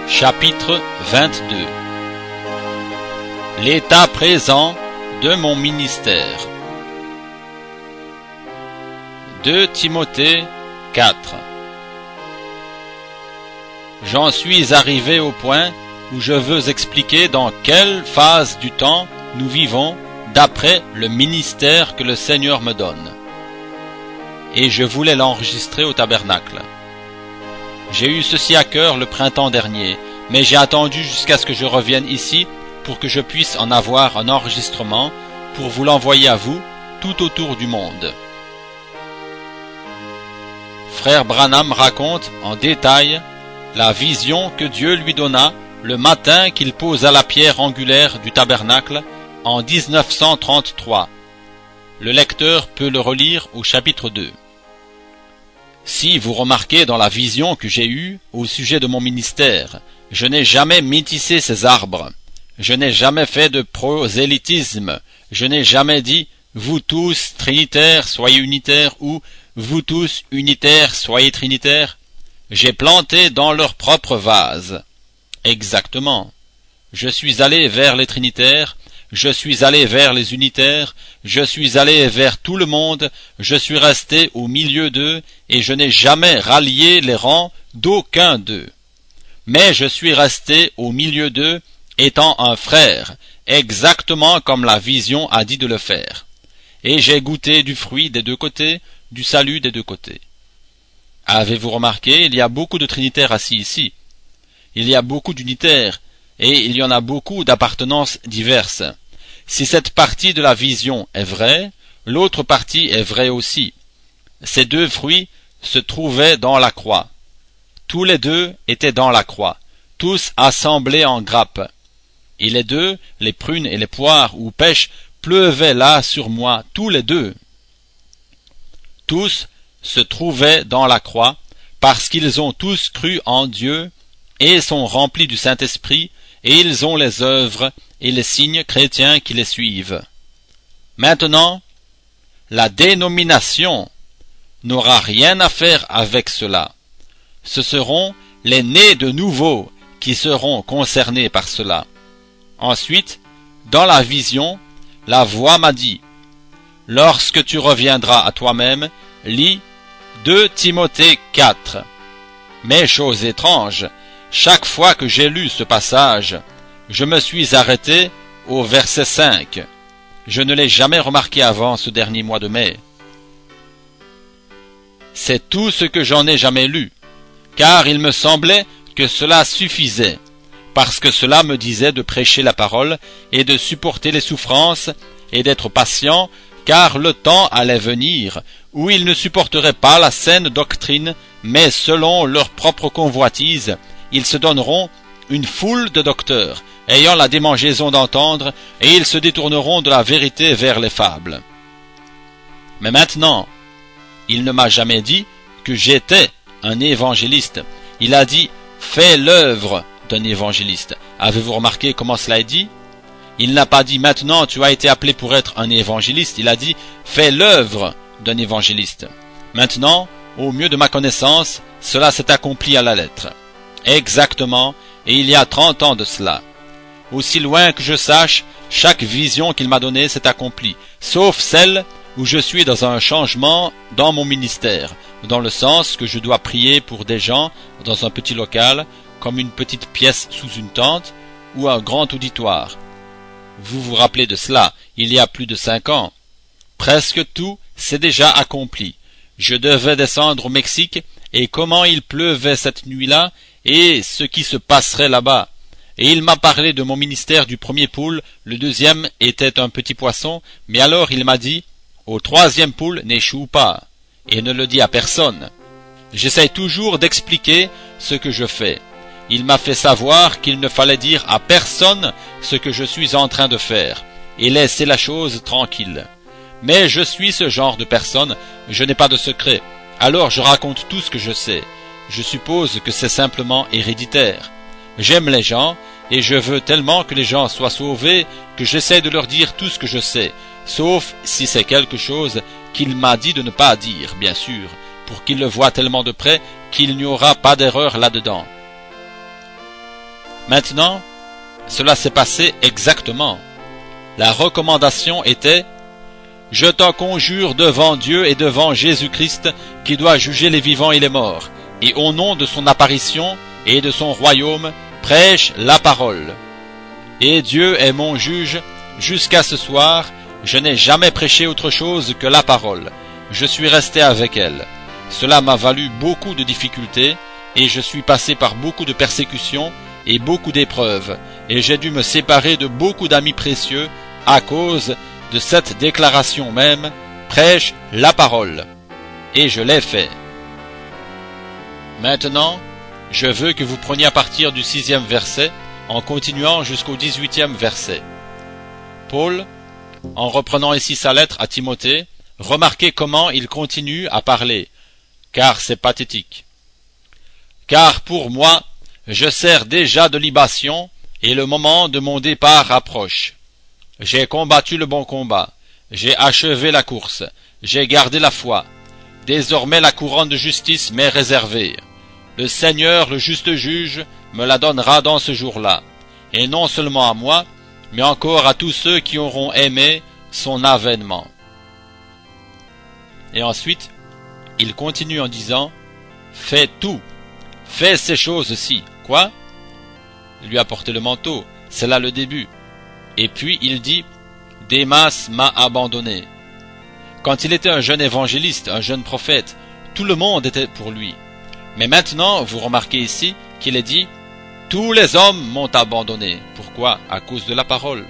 Chapitre 22. L'état présent de mon ministère. 2 Timothée 4. J'en suis arrivé au point où je veux expliquer dans quelle phase du temps nous vivons d'après le ministère que le Seigneur me donne. Et je voulais l'enregistrer au tabernacle. J'ai eu ceci à cœur le printemps dernier, mais j'ai attendu jusqu'à ce que je revienne ici pour que je puisse en avoir un enregistrement pour vous l'envoyer à vous tout autour du monde. Frère Branham raconte en détail la vision que Dieu lui donna le matin qu'il posa la pierre angulaire du tabernacle en 1933. Le lecteur peut le relire au chapitre 2. Si vous remarquez dans la vision que j'ai eue au sujet de mon ministère, je n'ai jamais métissé ces arbres, je n'ai jamais fait de prosélytisme, je n'ai jamais dit « vous tous trinitaires, soyez unitaires » ou « vous tous unitaires, soyez trinitaires ». J'ai planté dans leur propre vase. Exactement. Je suis allé vers les trinitaires, je suis allé vers les unitaires, je suis allé vers tout le monde, je suis resté au milieu d'eux, et je n'ai jamais rallié les rangs d'aucun d'eux. Mais je suis resté au milieu d'eux, étant un frère, exactement comme la vision a dit de le faire. Et j'ai goûté du fruit des deux côtés, du salut des deux côtés. Avez-vous remarqué, il y a beaucoup de trinitaires assis ici. Il y a beaucoup d'unitaires, et il y en a beaucoup d'appartenances diverses. Si cette partie de la vision est vraie, l'autre partie est vraie aussi. Ces deux fruits se trouvaient dans la croix. Tous les deux étaient dans la croix, tous assemblés en grappes. Et les deux, les prunes et les poires ou pêches, pleuvaient là sur moi, tous les deux. Tous se trouvaient dans la croix, parce qu'ils ont tous cru en Dieu, et sont remplis du Saint-Esprit, et ils ont les œuvres et les signes chrétiens qui les suivent. Maintenant, la dénomination n'aura rien à faire avec cela. Ce seront les nés de nouveau qui seront concernés par cela. Ensuite, dans la vision, la voix m'a dit, « Lorsque tu reviendras à toi-même, lis 2 Timothée 4. » Mais chose étrange, chaque fois que j'ai lu ce passage, je me suis arrêté au verset 5. Je ne l'ai jamais remarqué avant ce dernier mois de mai. C'est tout ce que j'en ai jamais lu, car il me semblait que cela suffisait, parce que cela me disait de prêcher la parole et de supporter les souffrances et d'être patient, car le temps allait venir où ils ne supporteraient pas la saine doctrine, mais selon leur propre convoitise, ils se donneront une foule de docteurs, ayant la démangeaison d'entendre, et ils se détourneront de la vérité vers les fables. Mais maintenant, il ne m'a jamais dit que j'étais un évangéliste. Il a dit « fais l'œuvre d'un évangéliste ». Avez-vous remarqué comment cela est dit? Il n'a pas dit « maintenant tu as été appelé pour être un évangéliste ». Il a dit « fais l'œuvre d'un évangéliste ». Maintenant, au mieux de ma connaissance, cela s'est accompli à la lettre. Exactement, et il y a 30 ans de cela. Aussi loin que je sache, chaque vision qu'il m'a donnée s'est accomplie, sauf celle où je suis dans un changement dans mon ministère, dans le sens que je dois prier pour des gens dans un petit local, comme une petite pièce sous une tente, ou un grand auditoire. Vous vous rappelez de cela, il y a plus de 5 ans. Presque tout s'est déjà accompli. Je devais descendre au Mexique, et comment il pleuvait cette nuit-là, et ce qui se passerait là-bas. Et il m'a parlé de mon ministère du premier poule, le deuxième était un petit poisson, mais alors il m'a dit, au troisième poule n'échoue pas, et ne le dis à personne. J'essaie toujours d'expliquer ce que je fais. Il m'a fait savoir qu'il ne fallait dire à personne ce que je suis en train de faire, et laisser la chose tranquille. Mais je suis ce genre de personne, je n'ai pas de secret, alors je raconte tout ce que je sais. Je suppose que c'est simplement héréditaire. J'aime les gens, et je veux tellement que les gens soient sauvés que j'essaie de leur dire tout ce que je sais, sauf si c'est quelque chose qu'il m'a dit de ne pas dire, bien sûr, pour qu'ils le voient tellement de près qu'il n'y aura pas d'erreur là-dedans. Maintenant, cela s'est passé exactement. La recommandation était « Je t'en conjure devant Dieu et devant Jésus-Christ qui doit juger les vivants et les morts, et au nom de son apparition et de son royaume, prêche la parole. Et Dieu est mon juge, jusqu'à ce soir, je n'ai jamais prêché autre chose que la parole. Je suis resté avec elle. Cela m'a valu beaucoup de difficultés, et je suis passé par beaucoup de persécutions et beaucoup d'épreuves, et j'ai dû me séparer de beaucoup d'amis précieux à cause de cette déclaration même, prêche la parole. Et je l'ai fait. Maintenant, je veux que vous preniez à partir du 6e verset, en continuant jusqu'au 18e verset. Paul, en reprenant ici sa lettre à Timothée, remarquez comment il continue à parler, car c'est pathétique. Car pour moi, je sers déjà de libation, et le moment de mon départ approche. J'ai combattu le bon combat, j'ai achevé la course, j'ai gardé la foi. Désormais la couronne de justice m'est réservée. Le Seigneur, le juste juge, me la donnera dans ce jour-là, et non seulement à moi, mais encore à tous ceux qui auront aimé son avènement. Et ensuite, il continue en disant, « Fais tout, fais ces choses-ci. » Quoi? Lui apporter le manteau, c'est là le début. Et puis il dit, « Démas m'a abandonné. » Quand il était un jeune évangéliste, un jeune prophète, tout le monde était pour lui. Mais maintenant, vous remarquez ici qu'il est dit « Tous les hommes m'ont abandonné. » Pourquoi? À cause de la parole.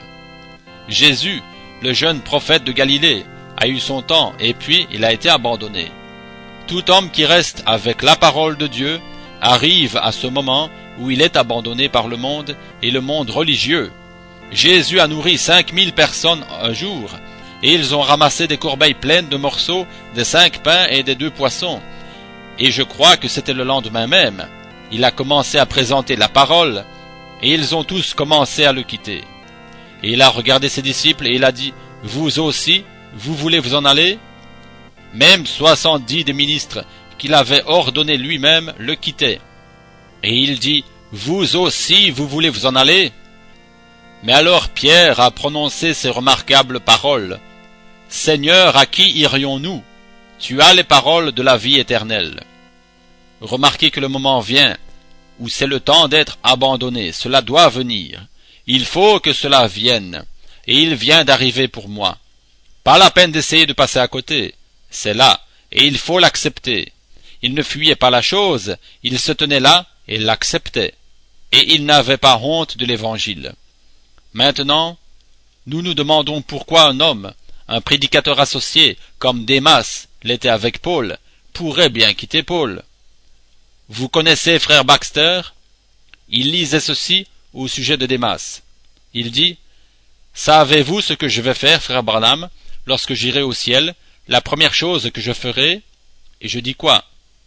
Jésus, le jeune prophète de Galilée, a eu son temps et puis il a été abandonné. Tout homme qui reste avec la parole de Dieu arrive à ce moment où il est abandonné par le monde et le monde religieux. Jésus a nourri 5000 personnes un jour, et ils ont ramassé des corbeilles pleines de morceaux des 5 pains et des 2 poissons. Et je crois que c'était le lendemain même. Il a commencé à présenter la parole, et ils ont tous commencé à le quitter. Et il a regardé ses disciples et il a dit, « Vous aussi, vous voulez vous en aller ?» Même 70 des ministres qu'il avait ordonné lui-même le quittaient. Et il dit, « Vous aussi, vous voulez vous en aller ?» Mais alors Pierre a prononcé ces remarquables paroles. « Seigneur, à qui irions-nous? Tu as les paroles de la vie éternelle. » Remarquez que le moment vient où c'est le temps d'être abandonné. Cela doit venir. Il faut que cela vienne. Et il vient d'arriver pour moi. Pas la peine d'essayer de passer à côté. C'est là. Et il faut l'accepter. Il ne fuyait pas la chose. Il se tenait là et l'acceptait. Et il n'avait pas honte de l'évangile. Maintenant, nous nous demandons pourquoi un homme, un prédicateur associé, comme Démas l'était avec Paul, pourrait bien quitter Paul. Vous connaissez frère Baxter? Il lisait ceci au sujet de Démas. Il dit, « Savez-vous ce que je vais faire, frère Branham, lorsque j'irai au ciel? La première chose que je ferai... » Et je dis quoi?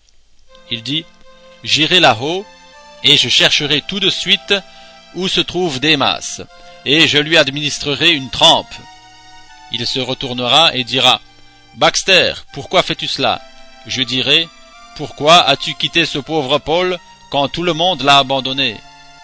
Il dit, « J'irai là-haut, et je chercherai tout de suite où se trouve Démas, et je lui administrerai une trempe. » Il se retournera et dira, « Baxter, pourquoi fais-tu cela? » Je dirai, « Pourquoi as-tu quitté ce pauvre Paul quand tout le monde l'a abandonné? »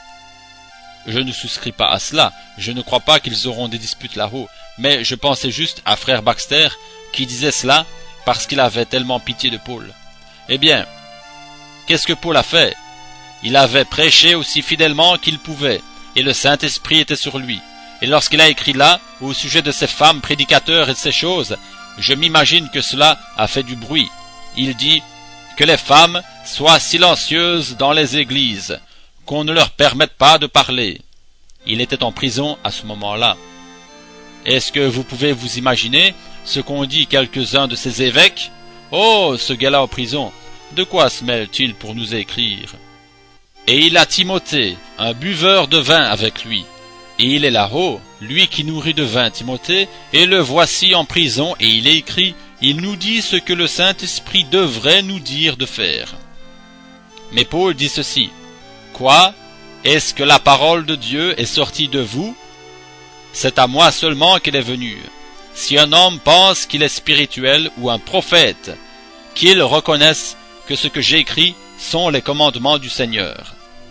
Je ne souscris pas à cela, je ne crois pas qu'ils auront des disputes là-haut, mais je pensais juste à frère Baxter qui disait cela parce qu'il avait tellement pitié de Paul. Eh bien, qu'est-ce que Paul a fait? Il avait prêché aussi fidèlement qu'il pouvait, et le Saint-Esprit était sur lui. Et lorsqu'il a écrit là, au sujet de ces femmes prédicateurs et de ces choses, je m'imagine que cela a fait du bruit. Il dit que les femmes soient silencieuses dans les églises, qu'on ne leur permette pas de parler. Il était en prison à ce moment-là. Est-ce que vous pouvez vous imaginer ce qu'ont dit quelques-uns de ces évêques? Oh, ce gars-là en prison, de quoi se mêle-t-il pour nous écrire? Et il a Timothée, un buveur de vin avec lui. Et il est là-haut, lui qui nourrit de vin Timothée, et le voici en prison, et il est écrit, il nous dit ce que le Saint-Esprit devrait nous dire de faire. Mais Paul dit ceci, quoi? Est-ce que la parole de Dieu est sortie de vous? C'est à moi seulement qu'elle est venue. Si un homme pense qu'il est spirituel ou un prophète, qu'il reconnaisse que ce que j'écris sont les commandements du Seigneur.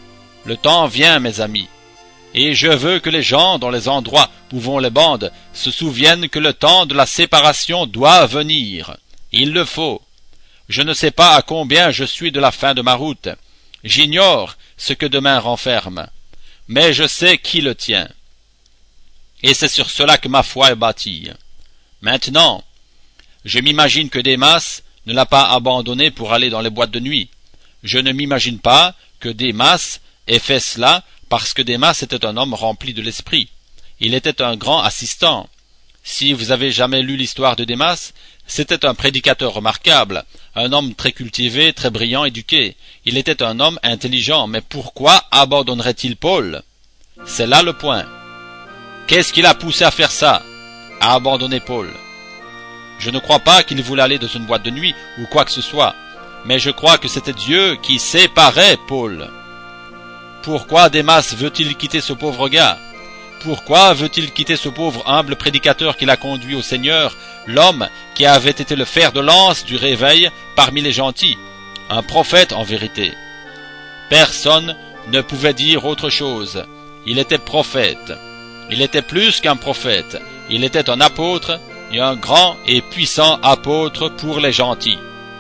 Le temps vient, mes amis, et je veux que les gens dans les endroits où vont les bandes se souviennent que le temps de la séparation doit venir. Il le faut. Je ne sais pas à combien je suis de la fin de ma route. J'ignore ce que demain renferme, mais je sais qui le tient. Et c'est sur cela que ma foi est bâtie. Maintenant, je m'imagine que Démas ne l'a pas abandonné pour aller dans les boîtes de nuit. Je ne m'imagine pas que Démas ait fait cela parce que Démas était un homme rempli de l'esprit. Il était un grand assistant. Si vous avez jamais lu l'histoire de Démas, c'était un prédicateur remarquable, un homme très cultivé, très brillant, éduqué. Il était un homme intelligent, mais pourquoi abandonnerait-il Paul? C'est là le point. Qu'est-ce qui l'a poussé à faire ça, à abandonner Paul? Je ne crois pas qu'il voulait aller dans une boîte de nuit ou quoi que ce soit, mais je crois que c'était Dieu qui séparait Paul. Pourquoi Démas veut-il quitter ce pauvre gars? Pourquoi veut-il quitter ce pauvre humble prédicateur qui l'a conduit au Seigneur, l'homme qui avait été le fer de lance du réveil parmi les gentils, un prophète en vérité? Personne ne pouvait dire autre chose. Il était prophète. Il était plus qu'un prophète. Il était un apôtre, et un grand et puissant apôtre pour les gentils.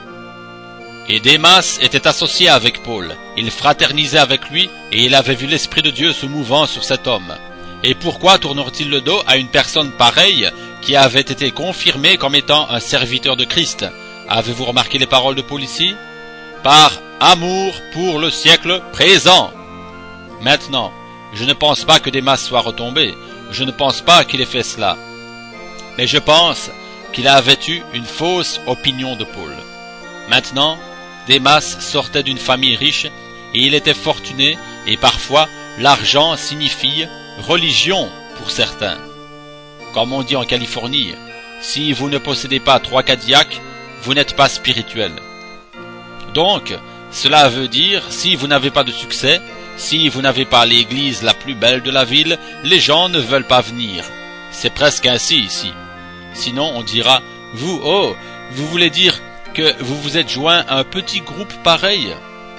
Et Démas était associé avec Paul. Il fraternisait avec lui, et il avait vu l'Esprit de Dieu se mouvant sur cet homme. Et pourquoi tournerait-il le dos à une personne pareille qui avait été confirmée comme étant un serviteur de Christ? Avez-vous remarqué les paroles de Paul ici? Par amour pour le siècle présent. Maintenant, je ne pense pas que Démas soit retombé. Je ne pense pas qu'il ait fait cela. Mais je pense qu'il avait eu une fausse opinion de Paul. Maintenant, Démas sortait d'une famille riche et il était fortuné, et parfois l'argent signifie religion pour certains. Comme on dit en Californie, si vous ne possédez pas 3 Cadillacs, vous n'êtes pas spirituel. Donc, cela veut dire, si vous n'avez pas de succès, si vous n'avez pas l'église la plus belle de la ville, les gens ne veulent pas venir. C'est presque ainsi ici. Sinon, on dira, vous voulez dire que vous vous êtes joint à un petit groupe pareil?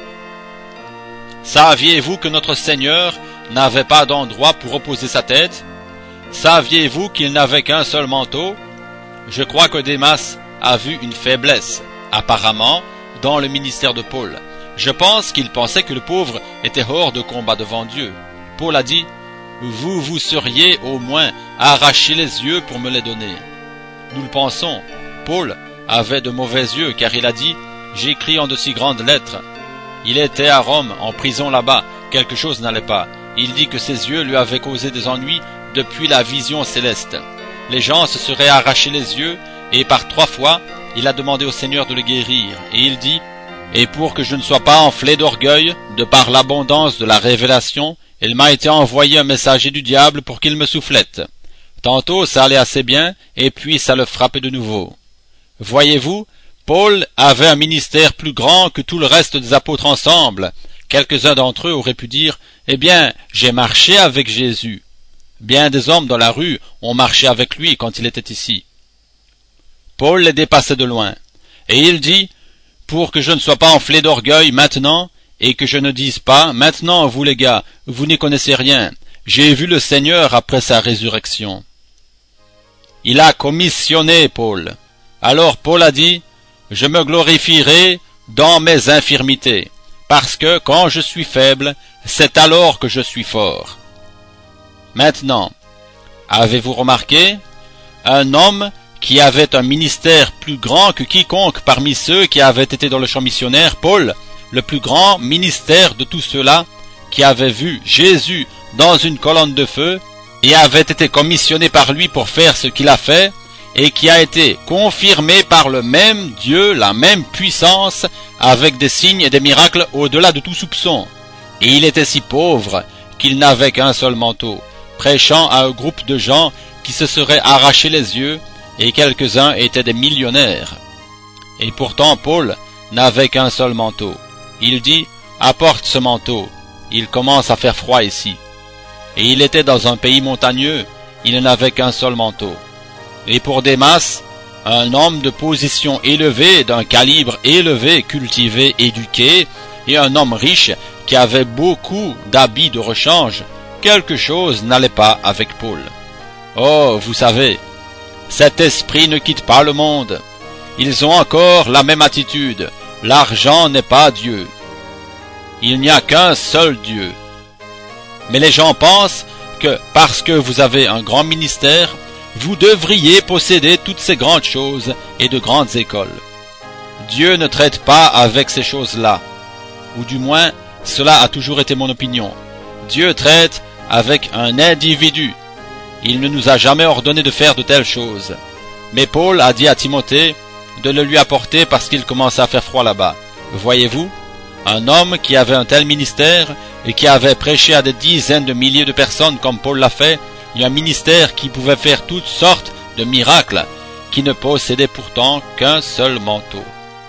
Saviez-vous que notre Seigneur n'avait pas d'endroit pour reposer sa tête? Saviez-vous qu'il n'avait qu'un seul manteau? Je crois que Démas a vu une faiblesse, apparemment, dans le ministère de Paul. Je pense qu'il pensait que le pauvre était hors de combat devant Dieu. Paul a dit, vous seriez au moins arraché les yeux pour me les donner. Nous le pensons. Paul avait de mauvais yeux, car il a dit, j'écris en de si grandes lettres. Il était à Rome, en prison là-bas, quelque chose n'allait pas. Il dit que ses yeux lui avaient causé des ennuis depuis la vision céleste. Les gens se seraient arrachés les yeux, et par 3 fois, il a demandé au Seigneur de le guérir. Et il dit, et pour que je ne sois pas enflé d'orgueil, de par l'abondance de la révélation, il m'a été envoyé un messager du diable pour qu'il me soufflette. Tantôt ça allait assez bien, et puis ça le frappait de nouveau. Voyez-vous, Paul avait un ministère plus grand que tout le reste des apôtres ensemble. Quelques-uns d'entre eux auraient pu dire, eh bien, j'ai marché avec Jésus. Bien des hommes dans la rue ont marché avec lui quand il était ici. Paul les dépassait de loin. Et il dit, pour que je ne sois pas enflé d'orgueil maintenant, et que je ne dise pas, maintenant vous les gars, vous n'y connaissez rien, j'ai vu le Seigneur après sa résurrection. Il a commissionné Paul. Alors Paul a dit, je me glorifierai dans mes infirmités, parce que quand je suis faible, c'est alors que je suis fort. Maintenant, avez-vous remarqué, un homme qui avait un ministère plus grand que quiconque parmi ceux qui avaient été dans le champ missionnaire, Paul, le plus grand ministère de tous ceux-là qui avaient vu Jésus dans une colonne de feu et avaient été commissionnés par lui pour faire ce qu'il a fait, et qui a été confirmé par le même Dieu, la même puissance, avec des signes et des miracles au-delà de tout soupçon. Et il était si pauvre qu'il n'avait qu'un seul manteau, prêchant à un groupe de gens qui se seraient arrachés les yeux, et quelques-uns étaient des millionnaires. Et pourtant Paul n'avait qu'un seul manteau. Il dit, apporte ce manteau, il commence à faire froid ici. Et il était dans un pays montagneux, il n'avait qu'un seul manteau. Et pour Démas, un homme de position élevée, d'un calibre élevé, cultivé, éduqué, et un homme riche qui avait beaucoup d'habits de rechange, quelque chose n'allait pas avec Paul. Oh, vous savez, cet esprit ne quitte pas le monde. Ils ont encore la même attitude. L'argent n'est pas Dieu. Il n'y a qu'un seul Dieu. Mais les gens pensent que parce que vous avez un grand ministère, vous devriez posséder toutes ces grandes choses et de grandes écoles. Dieu ne traite pas avec ces choses-là. Ou du moins, cela a toujours été mon opinion. Dieu traite avec un individu. Il ne nous a jamais ordonné de faire de telles choses. Mais Paul a dit à Timothée de le lui apporter parce qu'il commençait à faire froid là-bas. Voyez-vous, un homme qui avait un tel ministère et qui avait prêché à des dizaines de milliers de personnes comme Paul l'a fait, et un ministère qui pouvait faire toutes sortes de miracles, qui ne possédait pourtant qu'un seul manteau.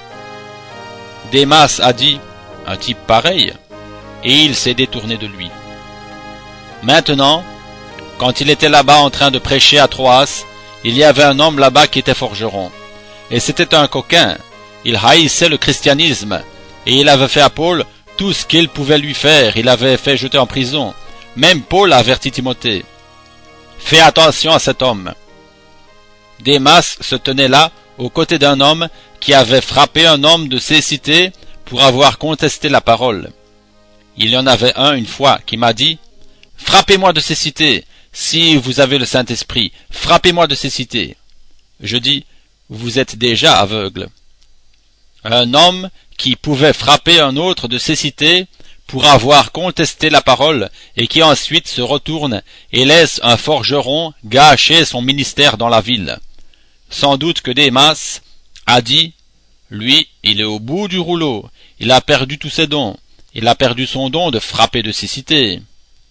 Démas a dit, un type pareil, et il s'est détourné de lui. Maintenant, quand il était là-bas en train de prêcher à Troas, il y avait un homme là-bas qui était forgeron. Et c'était un coquin. Il haïssait le christianisme, et il avait fait à Paul tout ce qu'il pouvait lui faire. Il avait fait jeter en prison. Même Paul a averti Timothée. Fais attention à cet homme. Démas se tenait là, aux côtés d'un homme qui avait frappé un homme de cécité pour avoir contesté la parole. Il y en avait un une fois qui m'a dit, « Frappez-moi de cécité, si vous avez le Saint-Esprit, frappez-moi de cécité. » Je dis, « Vous êtes déjà aveugle. » Un homme qui pouvait frapper un autre de cécité pour avoir contesté la parole et qui ensuite se retourne et laisse un forgeron gâcher son ministère dans la ville. Sans doute que Démas a dit, lui, il est au bout du rouleau, il a perdu tous ses dons, il a perdu son don de frapper de cécité.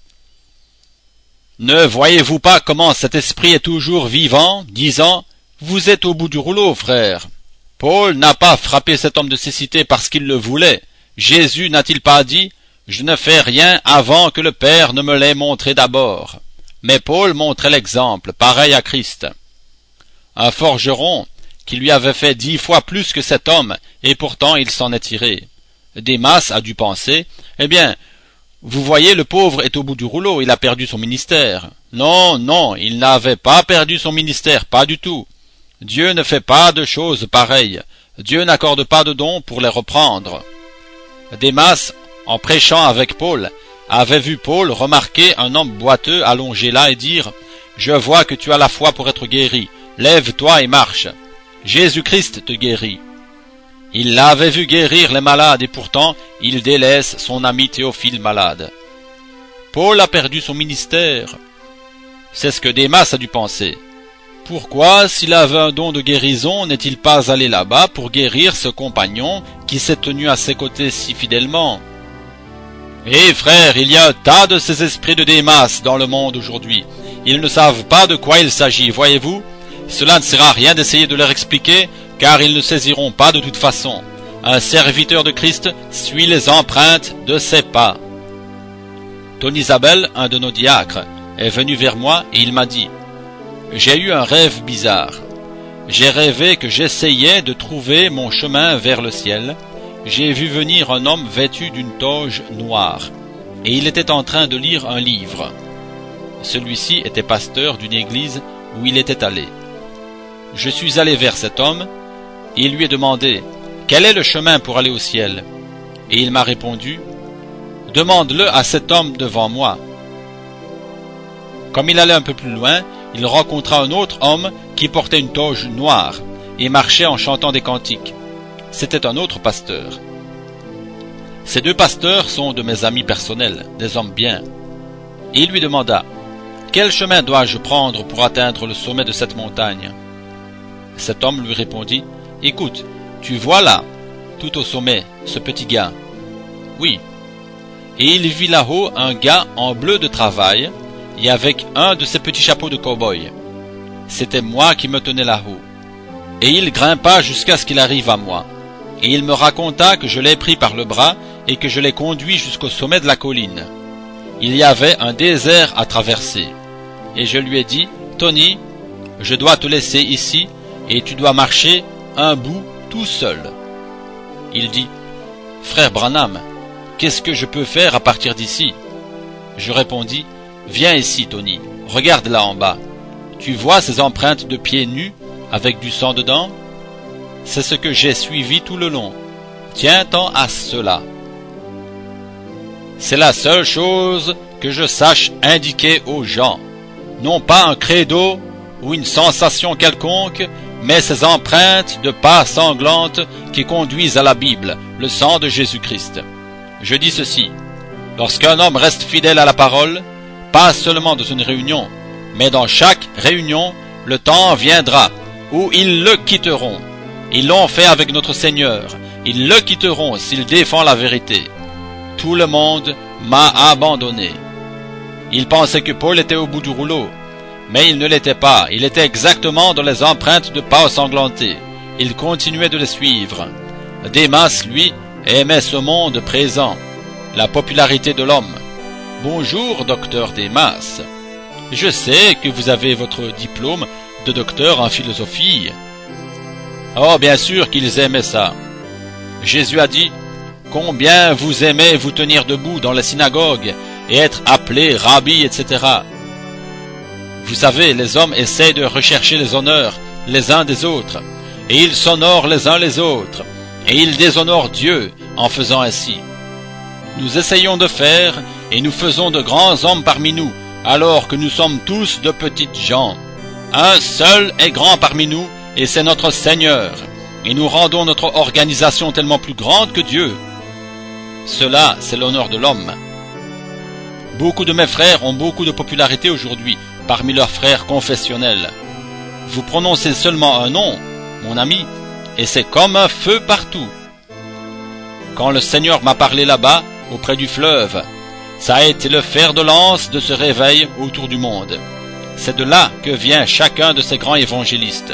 Ne voyez-vous pas comment cet esprit est toujours vivant, disant, vous êtes au bout du rouleau, frère. Paul n'a pas frappé cet homme de cécité parce qu'il le voulait. Jésus n'a-t-il pas dit, je ne fais rien avant que le Père ne me l'ait montré d'abord. Mais Paul montrait l'exemple, pareil à Christ. Un forgeron qui lui avait fait 10 fois plus que cet homme, et pourtant il s'en est tiré. Démas a dû penser, eh bien, vous voyez, le pauvre est au bout du rouleau, il a perdu son ministère. Non, non, il n'avait pas perdu son ministère, pas du tout. Dieu ne fait pas de choses pareilles. Dieu n'accorde pas de dons pour les reprendre. Démas, en prêchant avec Paul, avait vu Paul remarquer un homme boiteux allongé là et dire « Je vois que tu as la foi pour être guéri. Lève-toi et marche. Jésus-Christ te guérit. » Il l'avait vu guérir les malades et pourtant il délaisse son ami Théophile malade. Paul a perdu son ministère. C'est ce que Démas a dû penser. Pourquoi, s'il avait un don de guérison, n'est-il pas allé là-bas pour guérir ce compagnon qui s'est tenu à ses côtés si fidèlement? Eh frère, il y a un tas de ces esprits de Démas dans le monde aujourd'hui. Ils ne savent pas de quoi il s'agit, voyez-vous? Cela ne sert à rien d'essayer de leur expliquer, car ils ne saisiront pas de toute façon. Un serviteur de Christ suit les empreintes de ses pas. Tony Isabelle, un de nos diacres, est venu vers moi et il m'a dit « J'ai eu un rêve bizarre. J'ai rêvé que j'essayais de trouver mon chemin vers le ciel. J'ai vu venir un homme vêtu d'une toge noire, et il était en train de lire un livre. Celui-ci était pasteur d'une église où il était allé. Je suis allé vers cet homme, et il lui ai demandé « Quel est le chemin pour aller au ciel ?» Et il m'a répondu « Demande-le à cet homme devant moi. » Comme il allait un peu plus loin, il rencontra un autre homme qui portait une toge noire et marchait en chantant des cantiques. C'était un autre pasteur. Ces deux pasteurs sont de mes amis personnels, des hommes bien. Et il lui demanda « Quel chemin dois-je prendre pour atteindre le sommet de cette montagne ?» Cet homme lui répondit « Écoute, tu vois là, tout au sommet, ce petit gars. » Oui. Et il vit là-haut un gars en bleu de travail et avec un de ces petits chapeaux de cow-boy. C'était moi qui me tenais là-haut. Et il grimpa jusqu'à ce qu'il arrive à moi. Et il me raconta que je l'ai pris par le bras et que je l'ai conduit jusqu'au sommet de la colline. Il y avait un désert à traverser. Et je lui ai dit « Tony, je dois te laisser ici et tu dois marcher un bout tout seul. » Il dit « Frère Branham, qu'est-ce que je peux faire à partir d'ici? Je répondis, viens ici, Tony, regarde là en bas. Tu vois ces empreintes de pieds nus avec du sang dedans? C'est ce que j'ai suivi tout le long. Tiens-t'en à cela. C'est la seule chose que je sache indiquer aux gens. Non pas un credo ou une sensation quelconque, mais ces empreintes de pas sanglantes qui conduisent à la Bible, le sang de Jésus-Christ. Je dis ceci, lorsqu'un homme reste fidèle à la parole, pas seulement dans une réunion, mais dans chaque réunion, le temps viendra où ils le quitteront. Ils l'ont fait avec notre Seigneur, ils le quitteront s'il défend la vérité. Tout le monde m'a abandonné. Ils pensaient que Paul était au bout du rouleau, mais il ne l'était pas, il était exactement dans les empreintes de pas ensanglantés. Il continuait de les suivre. Démas, lui, aimait ce monde présent, la popularité de l'homme. Bonjour, docteur Démas. Je sais que vous avez votre diplôme de docteur en philosophie. Oh, bien sûr qu'ils aimaient ça. Jésus a dit, combien vous aimez vous tenir debout dans la synagogue et être appelé rabbi, etc. Vous savez, les hommes essaient de rechercher les honneurs les uns des autres, et ils s'honorent les uns les autres, et ils déshonorent Dieu en faisant ainsi. Nous essayons de faire, et nous faisons de grands hommes parmi nous, alors que nous sommes tous de petites gens. Un seul est grand parmi nous, et c'est notre Seigneur, et nous rendons notre organisation tellement plus grande que Dieu. Cela, c'est l'honneur de l'homme. Beaucoup de mes frères ont beaucoup de popularité aujourd'hui parmi leurs frères confessionnels. Vous prononcez seulement un nom, mon ami, et c'est comme un feu partout. Quand le Seigneur m'a parlé là-bas, auprès du fleuve, ça a été le fer de lance de ce réveil autour du monde. C'est de là que vient chacun de ces grands évangélistes.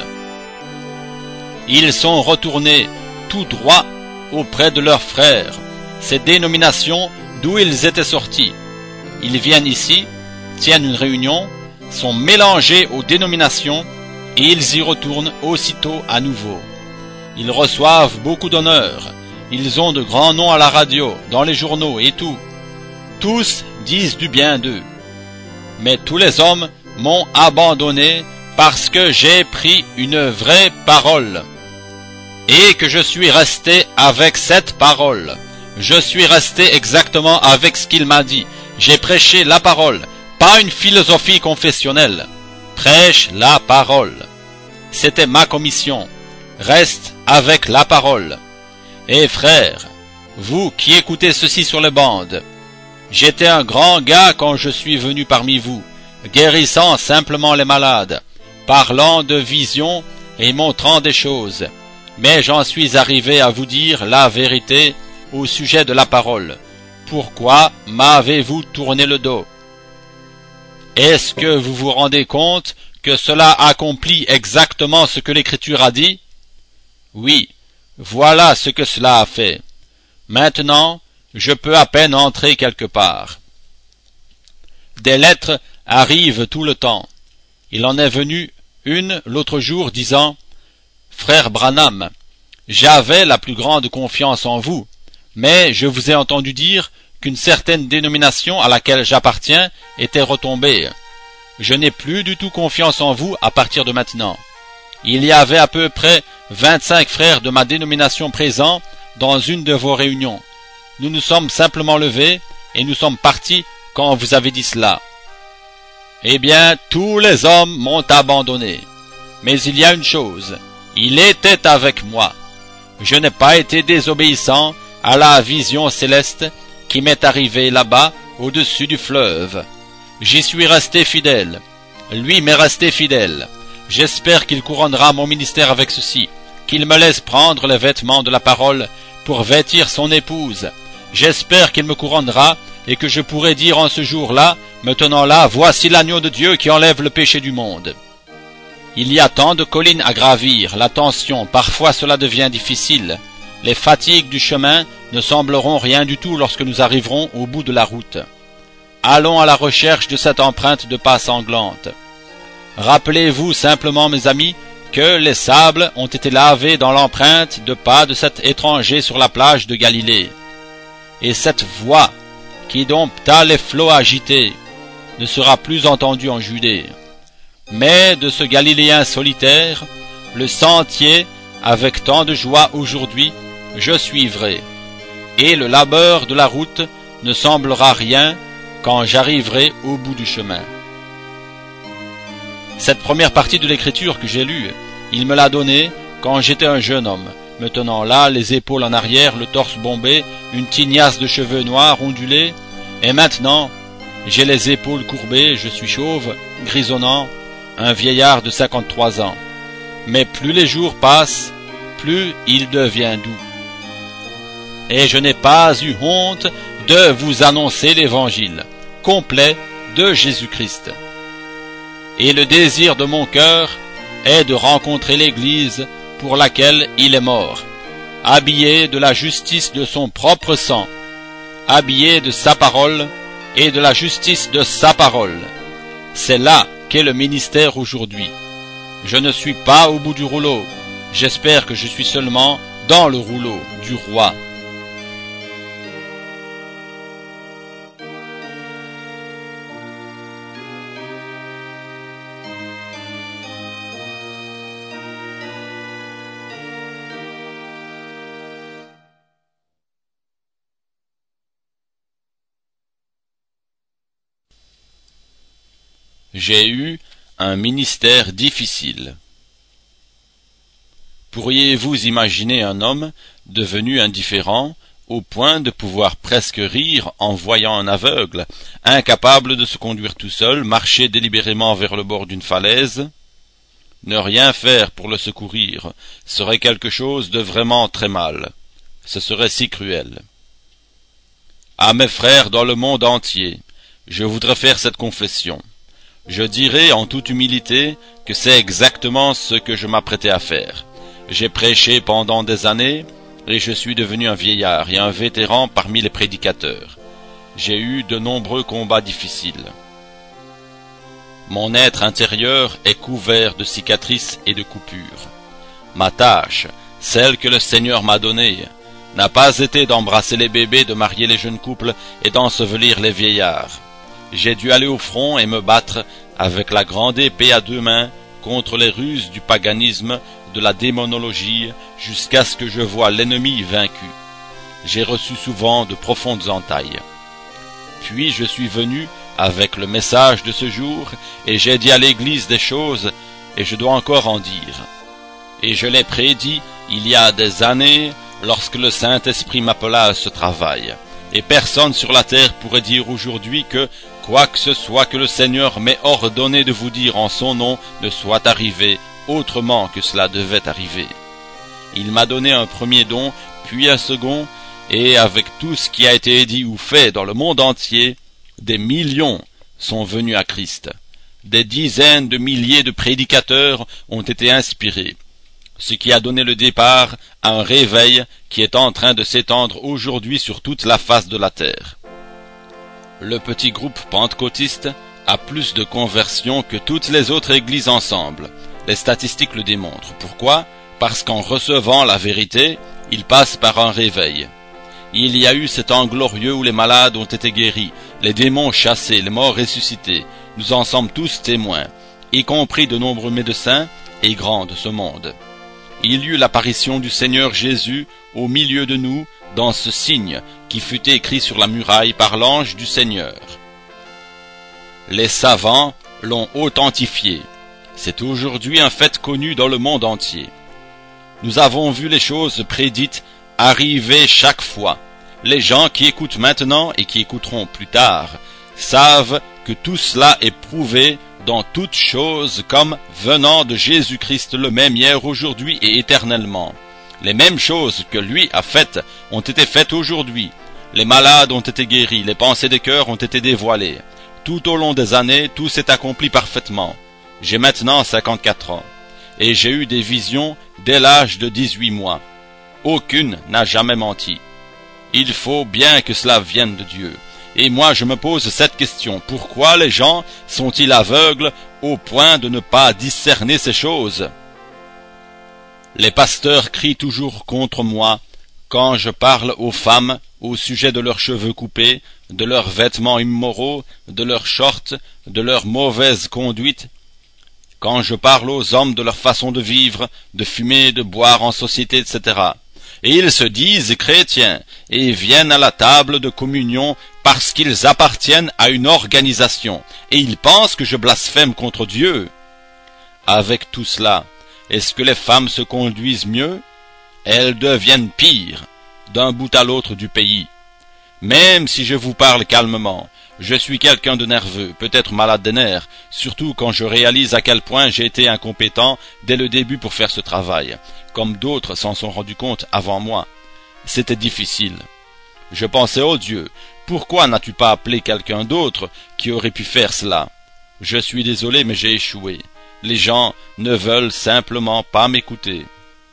Ils sont retournés tout droit auprès de leurs frères, ces dénominations d'où ils étaient sortis. Ils viennent ici, tiennent une réunion, sont mélangés aux dénominations et ils y retournent aussitôt à nouveau. Ils reçoivent beaucoup d'honneur, ils ont de grands noms à la radio, dans les journaux et tout. Tous disent du bien d'eux. Mais tous les hommes m'ont abandonné parce que j'ai pris une vraie parole et que je suis resté avec cette parole. Je suis resté exactement avec ce qu'il m'a dit. J'ai prêché la parole, pas une philosophie confessionnelle. Prêche la parole. C'était ma commission. Reste avec la parole. Et frères, vous qui écoutez ceci sur les bandes, j'étais un grand gars quand je suis venu parmi vous, guérissant simplement les malades, parlant de visions et montrant des choses. Mais j'en suis arrivé à vous dire la vérité au sujet de la parole. Pourquoi m'avez-vous tourné le dos? Est-ce que vous vous rendez compte que cela accomplit exactement ce que l'Écriture a dit? Oui, voilà ce que cela a fait. Maintenant, je peux à peine entrer quelque part. Des lettres arrivent tout le temps. Il en est venu une l'autre jour disant « Frère Branham, j'avais la plus grande confiance en vous, mais je vous ai entendu dire qu'une certaine dénomination à laquelle j'appartiens était retombée. Je n'ai plus du tout confiance en vous à partir de maintenant. Il y avait à peu près 25 frères de ma dénomination présents dans une de vos réunions. Nous nous sommes simplement levés et nous sommes partis quand vous avez dit cela. Eh bien, tous les hommes m'ont abandonné. Mais il y a une chose, il était avec moi. Je n'ai pas été désobéissant à la vision céleste qui m'est arrivée là-bas au-dessus du fleuve. J'y suis resté fidèle. Lui m'est resté fidèle. J'espère qu'il couronnera mon ministère avec ceci, qu'il me laisse prendre les vêtements de la parole pour vêtir son épouse. J'espère qu'il me couronnera et que je pourrai dire en ce jour-là, me tenant là, voici l'agneau de Dieu qui enlève le péché du monde. Il y a tant de collines à gravir, la tension, parfois cela devient difficile. Les fatigues du chemin ne sembleront rien du tout lorsque nous arriverons au bout de la route. Allons à la recherche de cette empreinte de pas sanglante. Rappelez-vous simplement, mes amis, que les sables ont été lavés dans l'empreinte de pas de cet étranger sur la plage de Galilée. et cette voix qui dompta les flots agités ne sera plus entendue en Judée. Mais de ce Galiléen solitaire, le sentier avec tant de joie aujourd'hui, je suivrai, et le labeur de la route ne semblera rien quand j'arriverai au bout du chemin. Cette première partie de l'écriture que j'ai lue, il me l'a donnée quand j'étais un jeune homme, me tenant là, les épaules en arrière, le torse bombé, une tignasse de cheveux noirs ondulés, et maintenant, j'ai les épaules courbées, je suis chauve, grisonnant, un vieillard de 53 ans. Mais plus les jours passent, plus il devient doux. Et je n'ai pas eu honte de vous annoncer l'évangile complet de Jésus-Christ. Et le désir de mon cœur est de rencontrer l'Église pour laquelle il est mort, habillé de la justice de son propre sang, habillé de sa parole et de la justice de sa parole. C'est là qu'est le ministère aujourd'hui. Je ne suis pas au bout du rouleau, j'espère que je suis seulement dans le rouleau du roi. J'ai eu un ministère difficile. Pourriez-vous imaginer un homme devenu indifférent au point de pouvoir presque rire en voyant un aveugle, incapable de se conduire tout seul, marcher délibérément vers le bord d'une falaise? Ne rien faire pour le secourir serait quelque chose de vraiment très mal. Ce serait si cruel. À mes frères dans le monde entier, je voudrais faire cette confession. Je dirai en toute humilité que c'est exactement ce que je m'apprêtais à faire. J'ai prêché pendant des années, et je suis devenu un vieillard et un vétéran parmi les prédicateurs. J'ai eu de nombreux combats difficiles. Mon être intérieur est couvert de cicatrices et de coupures. Ma tâche, celle que le Seigneur m'a donnée, n'a pas été d'embrasser les bébés, de marier les jeunes couples et d'ensevelir les vieillards. J'ai dû aller au front et me battre avec la grande épée à deux mains contre les ruses du paganisme, de la démonologie, jusqu'à ce que je voie l'ennemi vaincu. J'ai reçu souvent de profondes entailles. Puis je suis venu avec le message de ce jour, et j'ai dit à l'Église des choses, et je dois encore en dire. Et je l'ai prédit il y a des années, lorsque le Saint-Esprit m'appela à ce travail. Et personne sur la terre pourrait dire aujourd'hui que quoi que ce soit que le Seigneur m'ait ordonné de vous dire en son nom ne soit arrivé autrement que cela devait arriver. Il m'a donné un premier don, puis un second, et avec tout ce qui a été dit ou fait dans le monde entier, des millions sont venus à Christ. Des dizaines de milliers de prédicateurs ont été inspirés, ce qui a donné le départ à un réveil qui est en train de s'étendre aujourd'hui sur toute la face de la terre. Le petit groupe pentecôtiste a plus de conversions que toutes les autres églises ensemble. Les statistiques le démontrent. Pourquoi? Parce qu'en recevant la vérité, ils passent par un réveil. Il y a eu ce temps glorieux où les malades ont été guéris, les démons chassés, les morts ressuscités. Nous en sommes tous témoins, y compris de nombreux médecins et grands de ce monde. Il y eut l'apparition du Seigneur Jésus au milieu de nous dans ce signe qui fut écrit sur la muraille par l'ange du Seigneur. Les savants l'ont authentifié. C'est aujourd'hui un fait connu dans le monde entier. Nous avons vu les choses prédites arriver chaque fois. Les gens qui écoutent maintenant et qui écouteront plus tard savent que tout cela est prouvé dans toutes choses comme venant de Jésus-Christ le même hier, aujourd'hui et éternellement. Les mêmes choses que lui a faites ont été faites aujourd'hui. Les malades ont été guéris, les pensées des cœurs ont été dévoilées. Tout au long des années, tout s'est accompli parfaitement. J'ai maintenant 54 ans, et j'ai eu des visions dès l'âge de 18 mois. Aucune n'a jamais menti. Il faut bien que cela vienne de Dieu. Et moi je me pose cette question, pourquoi les gens sont-ils aveugles au point de ne pas discerner ces choses? Les pasteurs crient toujours contre moi quand je parle aux femmes au sujet de leurs cheveux coupés, de leurs vêtements immoraux, de leurs shorts, de leur mauvaise conduite, quand je parle aux hommes de leur façon de vivre, de fumer, de boire en société, etc. Et ils se disent chrétiens, et viennent à la table de communion parce qu'ils appartiennent à une organisation, et ils pensent que je blasphème contre Dieu. Avec tout cela, est-ce que les femmes se conduisent mieux? Elles deviennent pires, d'un bout à l'autre du pays. Même si je vous parle calmement, je suis quelqu'un de nerveux, peut-être malade des nerfs, surtout quand je réalise à quel point j'ai été incompétent dès le début pour faire ce travail, comme d'autres s'en sont rendus compte avant moi. C'était difficile. Je pensais, oh Dieu, pourquoi n'as-tu pas appelé quelqu'un d'autre qui aurait pu faire cela? Je suis désolé, mais j'ai échoué. Les gens ne veulent simplement pas m'écouter.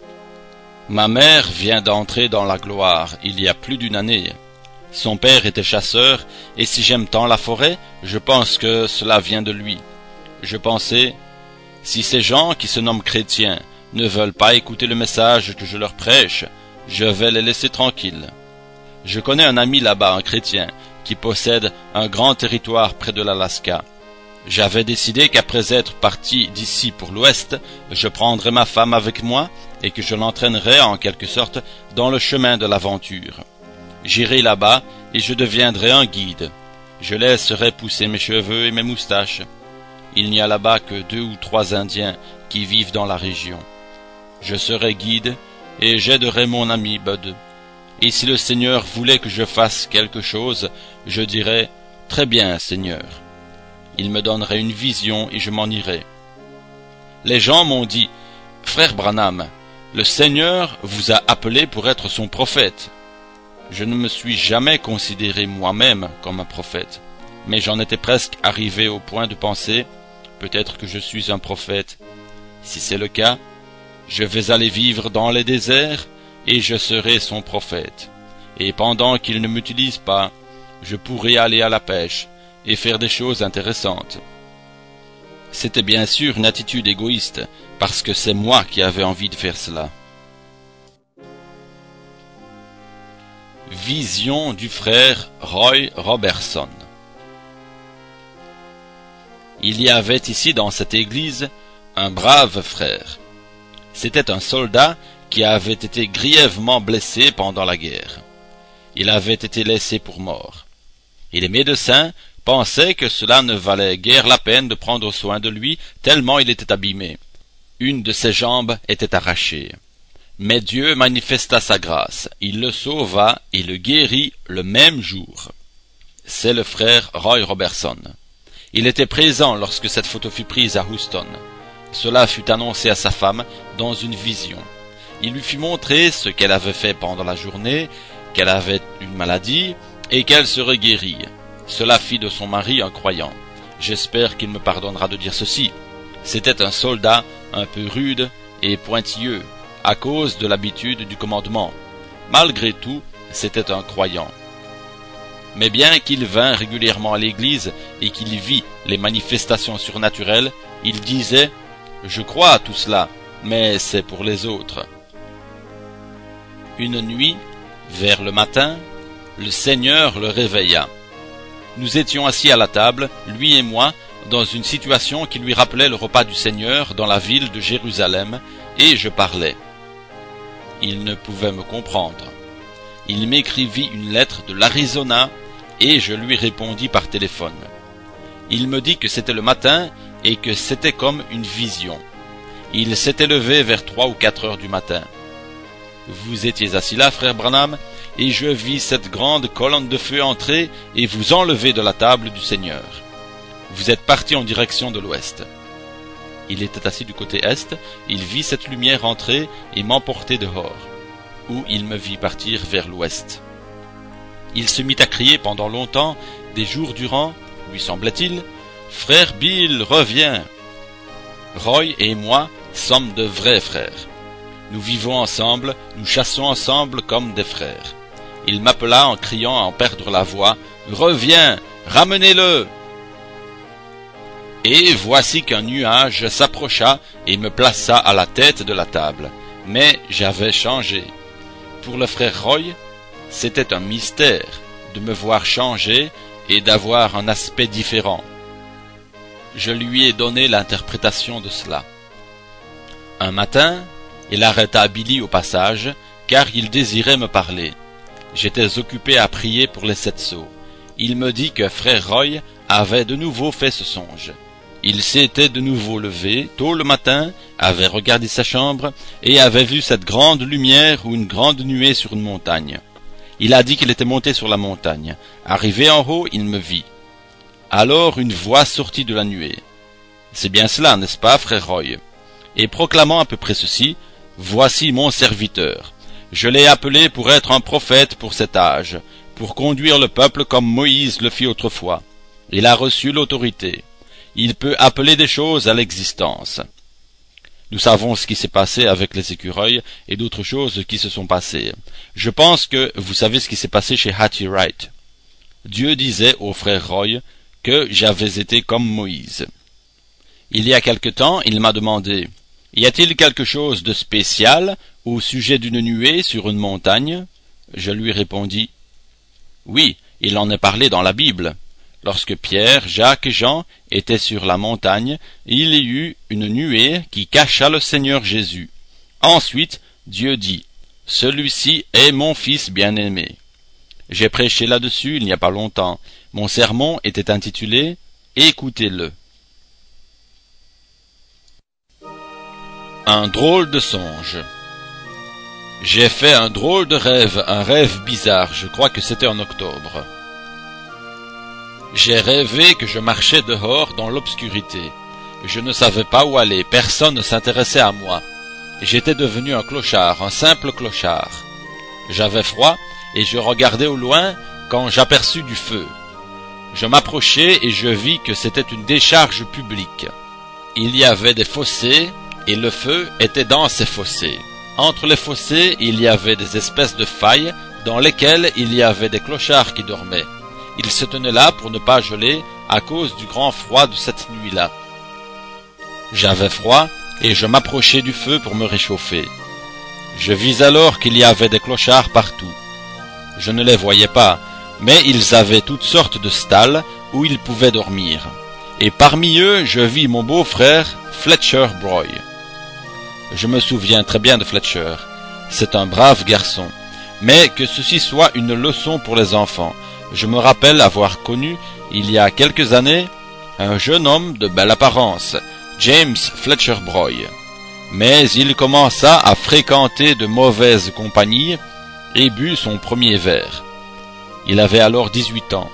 Ma mère vient d'entrer dans la gloire il y a plus d'une année. Son père était chasseur, et si j'aime tant la forêt, je pense que cela vient de lui. Je pensais, si ces gens qui se nomment chrétiens ne veulent pas écouter le message que je leur prêche, je vais les laisser tranquilles. Je connais un ami là-bas, un chrétien, qui possède un grand territoire près de l'Alaska. J'avais décidé qu'après être parti d'ici pour l'Ouest, je prendrais ma femme avec moi et que je l'entraînerais en quelque sorte dans le chemin de l'aventure. J'irai là-bas et je deviendrai un guide. Je laisserai pousser mes cheveux et mes moustaches. Il n'y a là-bas que 2 ou 3 Indiens qui vivent dans la région. Je serai guide et j'aiderai mon ami Bud. Et si le Seigneur voulait que je fasse quelque chose, je dirais « Très bien, Seigneur ». Il me donnerait une vision et je m'en irai. Les gens m'ont dit « Frère Branham, le Seigneur vous a appelé pour être son prophète. » Je ne me suis jamais considéré moi-même comme un prophète, mais j'en étais presque arrivé au point de penser « Peut-être que je suis un prophète. Si c'est le cas, je vais aller vivre dans les déserts et je serai son prophète. Et pendant qu'il ne m'utilise pas, je pourrai aller à la pêche et faire des choses intéressantes. » C'était bien sûr une attitude égoïste, parce que c'est moi qui avais envie de faire cela. Vision du frère Roy Robertson. Il y avait ici dans cette église un brave frère. C'était un soldat qui avait été grièvement blessé pendant la guerre. Il avait été laissé pour mort. Et les médecins pensaient que cela ne valait guère la peine de prendre soin de lui tellement il était abîmé. Une de ses jambes était arrachée. Mais Dieu manifesta sa grâce, il le sauva et le guérit le même jour. C'est le frère Roy Robertson. Il était présent lorsque cette photo fut prise à Houston. Cela fut annoncé à sa femme dans une vision. Il lui fit montrer ce qu'elle avait fait pendant la journée, qu'elle avait une maladie et qu'elle serait guérie. Cela fit de son mari un croyant. J'espère qu'il me pardonnera de dire ceci. C'était un soldat un peu rude et pointilleux, à cause de l'habitude du commandement. Malgré tout, c'était un croyant. Mais bien qu'il vînt régulièrement à l'église et qu'il vît les manifestations surnaturelles, il disait « Je crois à tout cela, mais c'est pour les autres. » Une nuit, vers le matin, le Seigneur le réveilla. Nous étions assis à la table, lui et moi, dans une situation qui lui rappelait le repas du Seigneur dans la ville de Jérusalem, et je parlais. Il ne pouvait me comprendre. Il m'écrivit une lettre de l'Arizona et je lui répondis par téléphone. Il me dit que c'était le matin et que c'était comme une vision. Il s'était levé vers 3 ou 4 heures du matin. Vous étiez assis là, frère Branham, et je vis cette grande colonne de feu entrer et vous enlever de la table du Seigneur. Vous êtes parti en direction de l'ouest. Il était assis du côté est, il vit cette lumière entrer et m'emporter dehors, où il me vit partir vers l'ouest. Il se mit à crier pendant longtemps, des jours durant, lui semblait-il, « Frère Bill, reviens !» Roy et moi sommes de vrais frères. Nous vivons ensemble, nous chassons ensemble comme des frères. Il m'appela en criant à en perdre la voix, « Reviens, ramenez-le !» Et voici qu'un nuage s'approcha et me plaça à la tête de la table. Mais j'avais changé. Pour le frère Roy, C'était un mystère de me voir changer et d'avoir un aspect différent. Je lui ai donné l'interprétation de cela. Un matin, il arrêta Billy au passage, car il désirait me parler. J'étais occupé à prier pour les 7 sceaux. Il me dit que frère Roy avait de nouveau fait ce songe. Il s'était de nouveau levé, tôt le matin, avait regardé sa chambre, et avait vu cette grande lumière ou une grande nuée sur une montagne. Il a dit qu'il était monté sur la montagne. Arrivé en haut, il me vit. Alors une voix sortit de la nuée. C'est bien cela, n'est-ce pas, frère Roy? Et proclamant à peu près ceci, voici mon serviteur. Je l'ai appelé pour être un prophète pour cet âge, pour conduire le peuple comme Moïse le fit autrefois. Il a reçu l'autorité. Il peut appeler des choses à l'existence. Nous savons ce qui s'est passé avec les écureuils et d'autres choses qui se sont passées. Je pense que vous savez ce qui s'est passé chez Hattie Wright. Dieu disait au frère Roy que j'avais été comme Moïse. Il y a quelque temps, il m'a demandé « Y a-t-il quelque chose de spécial au sujet d'une nuée sur une montagne ?» Je lui répondis « Oui, il en est parlé dans la Bible. Lorsque Pierre, Jacques et Jean étaient sur la montagne, il y eut une nuée qui cacha le Seigneur Jésus. Ensuite, Dieu dit « Celui-ci est mon fils bien-aimé. » J'ai prêché là-dessus il n'y a pas longtemps. Mon sermon était intitulé « Écoutez-le ». Un drôle de songe. J'ai fait un drôle de rêve, un rêve bizarre, je crois que c'était en octobre. J'ai rêvé que je marchais dehors dans l'obscurité. Je ne savais pas où aller, personne ne s'intéressait à moi. J'étais devenu un clochard, un simple clochard. J'avais froid et je regardais au loin quand j'aperçus du feu. Je m'approchai et je vis que c'était une décharge publique. Il y avait des fossés et le feu était dans ces fossés. Entre les fossés, il y avait des espèces de failles dans lesquelles il y avait des clochards qui dormaient. Ils se tenaient là pour ne pas geler à cause du grand froid de cette nuit-là. J'avais froid et je m'approchai du feu pour me réchauffer. Je vis alors qu'il y avait des clochards partout. Je ne les voyais pas, mais ils avaient toutes sortes de stalles où ils pouvaient dormir. Et parmi eux, je vis mon beau-frère Fletcher Broy. Je me souviens très bien de Fletcher. C'est un brave garçon. Mais que ceci soit une leçon pour les enfants. Je me rappelle avoir connu, il y a quelques années, un jeune homme de belle apparence, James Fletcher Broy. Mais il commença à fréquenter de mauvaises compagnies et but son premier verre. Il avait alors 18 ans.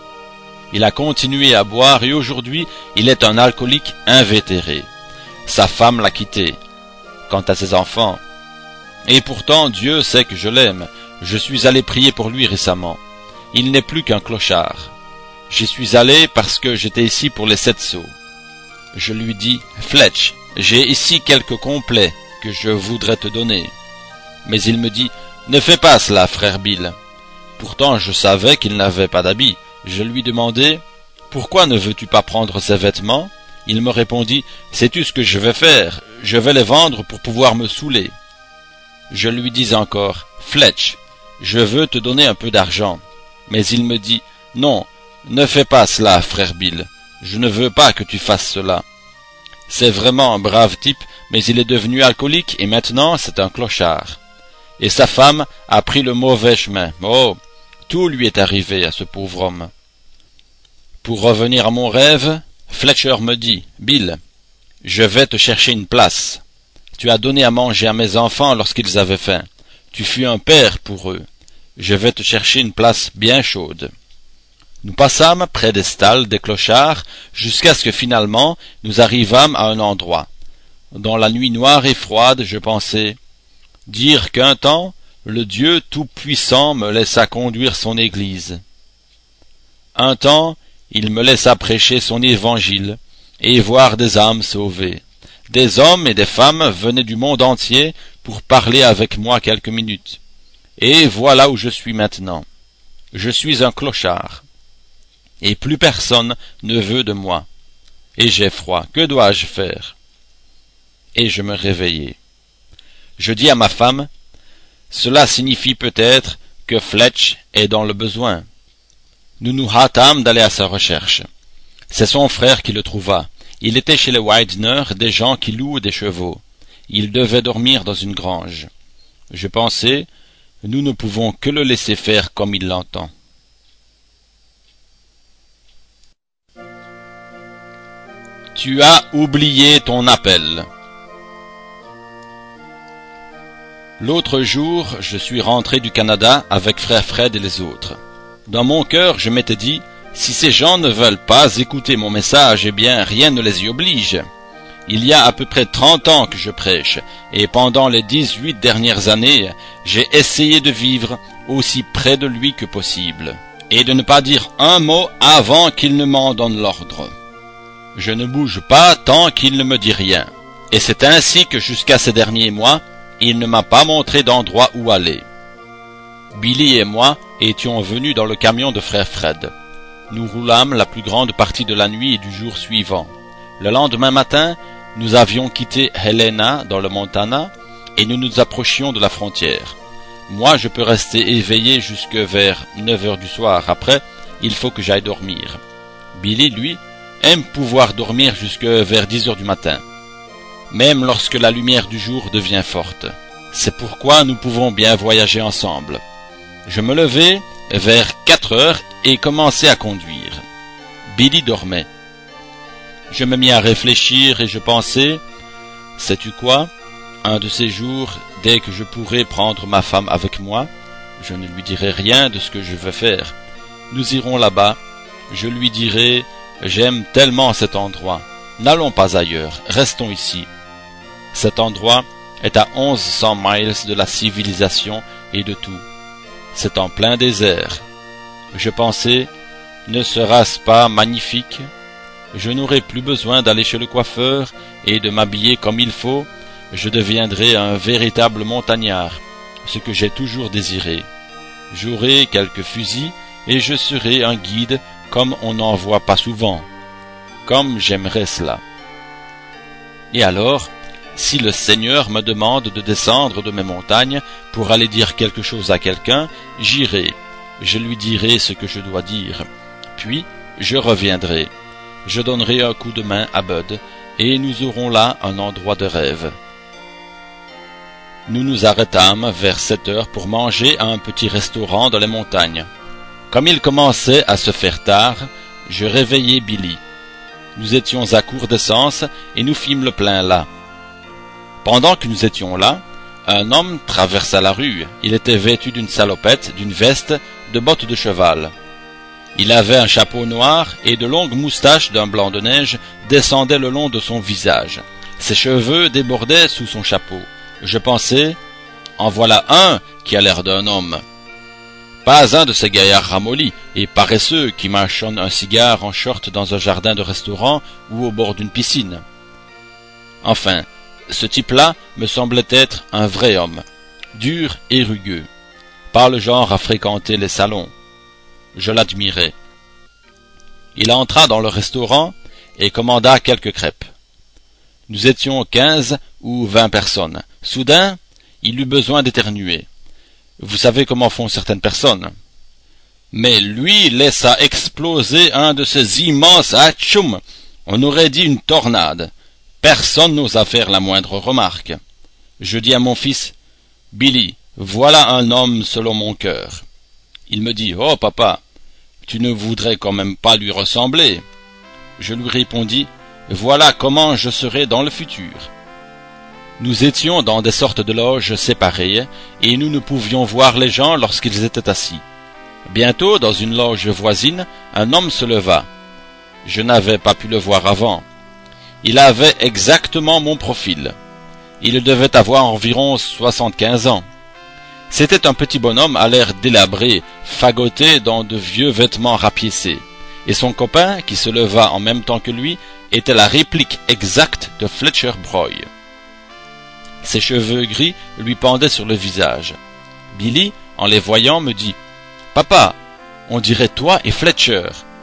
Il a continué à boire et aujourd'hui, il est un alcoolique invétéré. Sa femme l'a quitté. Quant à ses enfants, et pourtant Dieu sait que je l'aime. Je suis allé prier pour lui récemment. Il n'est plus qu'un clochard. J'y suis allé parce que j'étais ici pour les 7 sceaux. Je lui dis, Fletch, j'ai ici quelques complets que je voudrais te donner. Mais il me dit, ne fais pas cela, frère Bill. Pourtant je savais qu'il n'avait pas d'habits. Je lui demandai, pourquoi ne veux-tu pas prendre ses vêtements? Il me répondit, sais-tu ce que je vais faire? Je vais les vendre pour pouvoir me saouler. Je lui dis encore, Fletch, je veux te donner un peu d'argent. Mais il me dit, non, ne fais pas cela, frère Bill. Je ne veux pas que tu fasses cela. C'est vraiment un brave type, mais il est devenu alcoolique et maintenant c'est un clochard. Et sa femme a pris le mauvais chemin. Oh, tout lui est arrivé à ce pauvre homme. Pour revenir à mon rêve, Fletcher me dit, Bill, je vais te chercher une place. Tu as donné à manger à mes enfants lorsqu'ils avaient faim. Tu fus un père pour eux. Je vais te chercher une place bien chaude. Nous passâmes près des stalles des clochards jusqu'à ce que finalement nous arrivâmes à un endroit. Dans la nuit noire et froide, je pensais, dire qu'un temps, le Dieu Tout-Puissant me laissa conduire son Église. Un temps, il me laissa prêcher son évangile et voir des âmes sauvées. Des hommes et des femmes venaient du monde entier pour parler avec moi quelques minutes. Et voilà où je suis maintenant. Je suis un clochard. Et plus personne ne veut de moi. Et j'ai froid. Que dois-je faire? Et je me réveillai. Je dis à ma femme, cela signifie peut-être que Fletch est dans le besoin. Nous nous hâtâmes d'aller à sa recherche. C'est son frère qui le trouva. Il était chez les Widener, des gens qui louent des chevaux. Il devait dormir dans une grange. Je pensai, nous ne pouvons que le laisser faire comme il l'entend. Tu as oublié ton appel. L'autre jour, je suis rentré du Canada avec frère Fred et les autres. Dans mon cœur, je m'étais dit, si ces gens ne veulent pas écouter mon message, eh bien, rien ne les y oblige. Il y a à peu près 30 ans que je prêche, et pendant les 18 dernières années, j'ai essayé de vivre aussi près de lui que possible, et de ne pas dire un mot avant qu'il ne m'en donne l'ordre. Je ne bouge pas tant qu'il ne me dit rien, et c'est ainsi que jusqu'à ces derniers mois, il ne m'a pas montré d'endroit où aller. Billy et moi étions venus dans le camion de frère Fred. Nous roulâmes la plus grande partie de la nuit et du jour suivant. Le lendemain matin, nous avions quitté Helena dans le Montana et nous nous approchions de la frontière. Moi, je peux rester éveillé jusque vers 9 heures du soir. Après, il faut que j'aille dormir. Billy, lui, aime pouvoir dormir jusque vers 10 heures du matin, même lorsque la lumière du jour devient forte. C'est pourquoi nous pouvons bien voyager ensemble. Je me levai vers 4 heures et commençai à conduire. Billy dormait. Je me mis à réfléchir et je pensais, sais-tu quoi? Un de ces jours, dès que je pourrai prendre ma femme avec moi, je ne lui dirai rien de ce que je veux faire. Nous irons là-bas. Je lui dirai, j'aime tellement cet endroit. N'allons pas ailleurs, restons ici. Cet endroit est à 1100 miles de la civilisation et de tout. C'est en plein désert. Je pensais, ne sera-ce pas magnifique? Je n'aurai plus besoin d'aller chez le coiffeur et de m'habiller comme il faut. Je deviendrai un véritable montagnard, ce que j'ai toujours désiré. J'aurai quelques fusils et je serai un guide comme on n'en voit pas souvent. Comme j'aimerais cela. Et alors, si le Seigneur me demande de descendre de mes montagnes pour aller dire quelque chose à quelqu'un, j'irai. Je lui dirai ce que je dois dire. Puis, je reviendrai. Je donnerai un coup de main à Bud, et nous aurons là un endroit de rêve. Nous nous arrêtâmes vers 7 heures pour manger à un petit restaurant dans les montagnes. Comme il commençait à se faire tard, je réveillai Billy. Nous étions à court d'essence et nous fîmes le plein là. Pendant que nous étions là, un homme traversa la rue. Il était vêtu d'une salopette, d'une veste, de bottes de cheval. Il avait un chapeau noir et de longues moustaches d'un blanc de neige descendaient le long de son visage. Ses cheveux débordaient sous son chapeau. Je pensais, en voilà un qui a l'air d'un homme. Pas un de ces gaillards ramollis et paresseux qui mâchonnent un cigare en short dans un jardin de restaurant ou au bord d'une piscine. Enfin, ce type-là me semblait être un vrai homme, dur et rugueux, pas le genre à fréquenter les salons. Je l'admirais. Il entra dans le restaurant et commanda quelques crêpes. Nous étions 15 ou 20 personnes. Soudain, il eut besoin d'éternuer. Vous savez comment font certaines personnes. Mais lui laissa exploser un de ces immenses atchoum. On aurait dit une tornade. Personne n'osa faire la moindre remarque. Je dis à mon fils, « Billy, voilà un homme selon mon cœur. » Il me dit, « Oh, papa, tu ne voudrais quand même pas lui ressembler. » Je lui répondis, « Voilà comment je serai dans le futur. » Nous étions dans des sortes de loges séparées, et nous ne pouvions voir les gens lorsqu'ils étaient assis. Bientôt, dans une loge voisine, un homme se leva. Je n'avais pas pu le voir avant. Il avait exactement mon profil. Il devait avoir environ 75 ans. C'était un petit bonhomme à l'air délabré, fagoté dans de vieux vêtements rapiécés. Et son copain, qui se leva en même temps que lui, était la réplique exacte de Fletcher Broy. Ses cheveux gris lui pendaient sur le visage. Billy, en les voyant, me dit « Papa, on dirait toi et Fletcher. »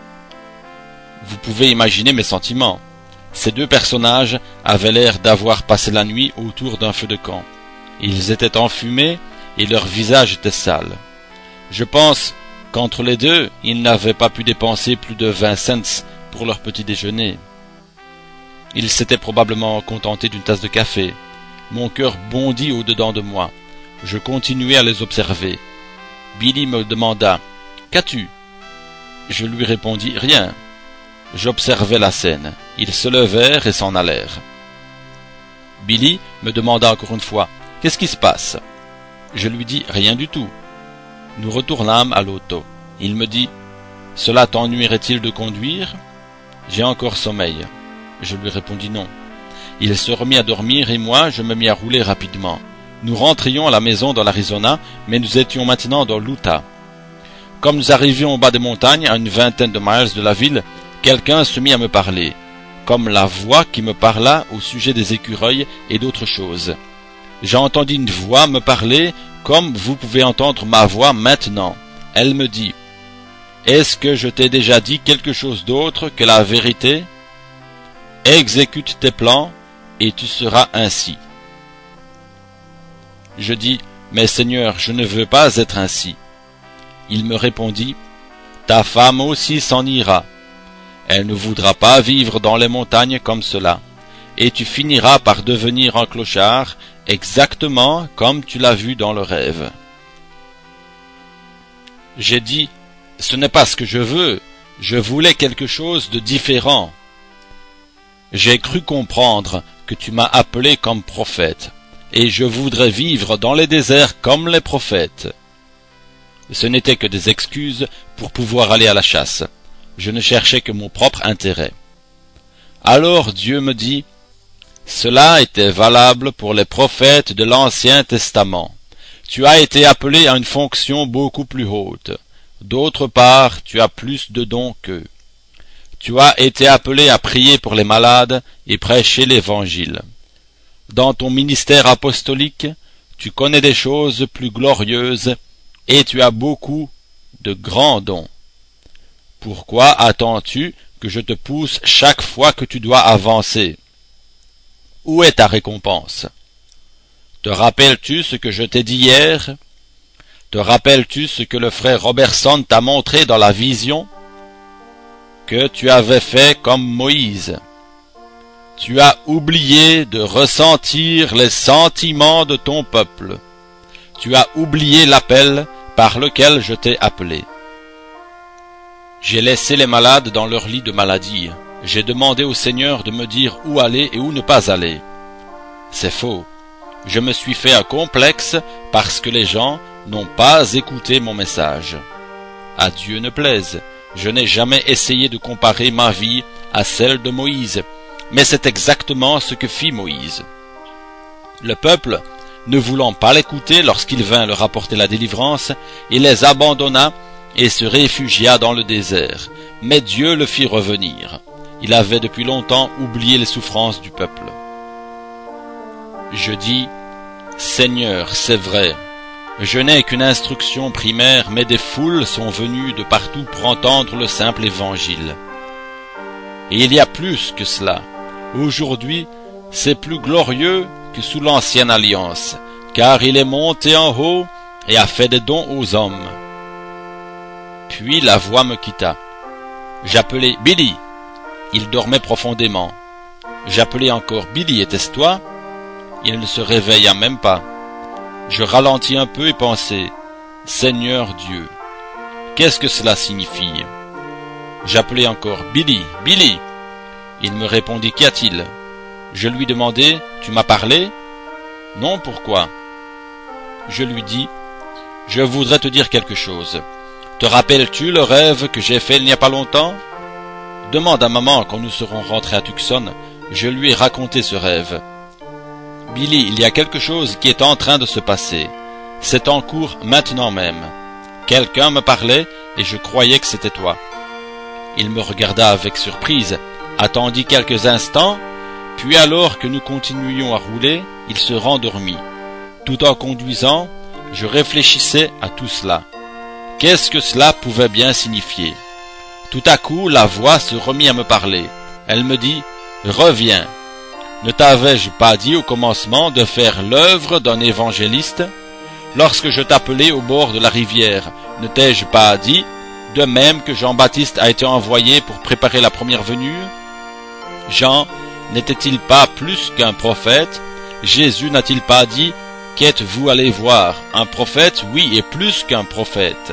Vous pouvez imaginer mes sentiments. Ces deux personnages avaient l'air d'avoir passé la nuit autour d'un feu de camp. Ils étaient enfumés et leur visage était sale. Je pense qu'entre les deux, ils n'avaient pas pu dépenser plus de 20 cents pour leur petit déjeuner. Ils s'étaient probablement contentés d'une tasse de café. Mon cœur bondit au-dedans de moi. Je continuai à les observer. Billy me demanda « Qu'as-tu » Je lui répondis « Rien ». J'observais la scène. Ils se levèrent et s'en allèrent. Billy me demanda encore une fois « Qu'est-ce qui se passe ?» Je lui dis « Rien du tout ». Nous retournâmes à l'auto. Il me dit « Cela t'ennuierait-il de conduire ?» J'ai encore sommeil. Je lui répondis non. Il se remit à dormir et moi, je me mis à rouler rapidement. Nous rentrions à la maison dans l'Arizona, mais nous étions maintenant dans l'Utah. Comme nous arrivions au bas des montagnes, à une vingtaine de miles de la ville, quelqu'un se mit à me parler, comme la voix qui me parla au sujet des écureuils et d'autres choses. J'ai entendu une voix me parler comme vous pouvez entendre ma voix maintenant. Elle me dit « Est-ce que je t'ai déjà dit quelque chose d'autre que la vérité ? Exécute tes plans et tu seras ainsi. » Je dis « Mais Seigneur, je ne veux pas être ainsi. » Il me répondit « Ta femme aussi s'en ira. Elle ne voudra pas vivre dans les montagnes comme cela, et tu finiras par devenir un clochard, exactement comme tu l'as vu dans le rêve. » J'ai dit « Ce n'est pas ce que je veux, je voulais quelque chose de différent. J'ai cru comprendre que tu m'as appelé comme prophète, et je voudrais vivre dans les déserts comme les prophètes. » Ce n'était que des excuses pour pouvoir aller à la chasse. Je ne cherchais que mon propre intérêt. Alors Dieu me dit, « Cela était valable pour les prophètes de l'Ancien Testament. Tu as été appelé à une fonction beaucoup plus haute. D'autre part, tu as plus de dons qu'eux. Tu as été appelé à prier pour les malades et prêcher l'Évangile. Dans ton ministère apostolique, tu connais des choses plus glorieuses et tu as beaucoup de grands dons. Pourquoi attends-tu que je te pousse chaque fois que tu dois avancer? Où est ta récompense? Te rappelles-tu ce que je t'ai dit hier? Te rappelles-tu ce que le frère Robertson t'a montré dans la vision? Que tu avais fait comme Moïse. Tu as oublié de ressentir les sentiments de ton peuple. Tu as oublié l'appel par lequel je t'ai appelé. J'ai laissé les malades dans leur lit de maladie. J'ai demandé au Seigneur de me dire où aller et où ne pas aller. C'est faux. Je me suis fait un complexe parce que les gens n'ont pas écouté mon message. À Dieu ne plaise, je n'ai jamais essayé de comparer ma vie à celle de Moïse, mais c'est exactement ce que fit Moïse. Le peuple, ne voulant pas l'écouter lorsqu'il vint leur apporter la délivrance, il les abandonna et se réfugia dans le désert. Mais Dieu le fit revenir. Il avait depuis longtemps oublié les souffrances du peuple. Je dis, Seigneur, c'est vrai, je n'ai qu'une instruction primaire, mais des foules sont venues de partout pour entendre le simple évangile. Et il y a plus que cela. Aujourd'hui, c'est plus glorieux que sous l'ancienne alliance, car il est monté en haut et a fait des dons aux hommes. Puis la voix me quitta. J'appelai Billy. Il dormait profondément. J'appelai encore Billy, était-ce toi? Il ne se réveilla même pas. Je ralentis un peu et pensai, Seigneur Dieu, qu'est-ce que cela signifie? J'appelai encore Billy, Billy. Il me répondit, qu'y a-t-il? Je lui demandai, tu m'as parlé? Non, pourquoi? Je lui dis, je voudrais te dire quelque chose. Te rappelles-tu le rêve que j'ai fait il n'y a pas longtemps? Demande à maman quand nous serons rentrés à Tucson. Je lui ai raconté ce rêve. Billy, il y a quelque chose qui est en train de se passer. C'est en cours maintenant même. Quelqu'un me parlait et je croyais que c'était toi. Il me regarda avec surprise, attendit quelques instants, puis alors que nous continuions à rouler, il se rendormit. Tout en conduisant, je réfléchissais à tout cela. Qu'est-ce que cela pouvait bien signifier? Tout à coup, la voix se remit à me parler. Elle me dit, « Reviens. Ne t'avais-je pas dit au commencement de faire l'œuvre d'un évangéliste? lorsque je t'appelais au bord de la rivière, ne t'ai-je pas dit, de même que Jean-Baptiste a été envoyé pour préparer la première venue? Jean n'était-il pas plus qu'un prophète? Jésus n'a-t-il pas dit, qu'êtes-vous allé voir? Un prophète, oui, et plus qu'un prophète.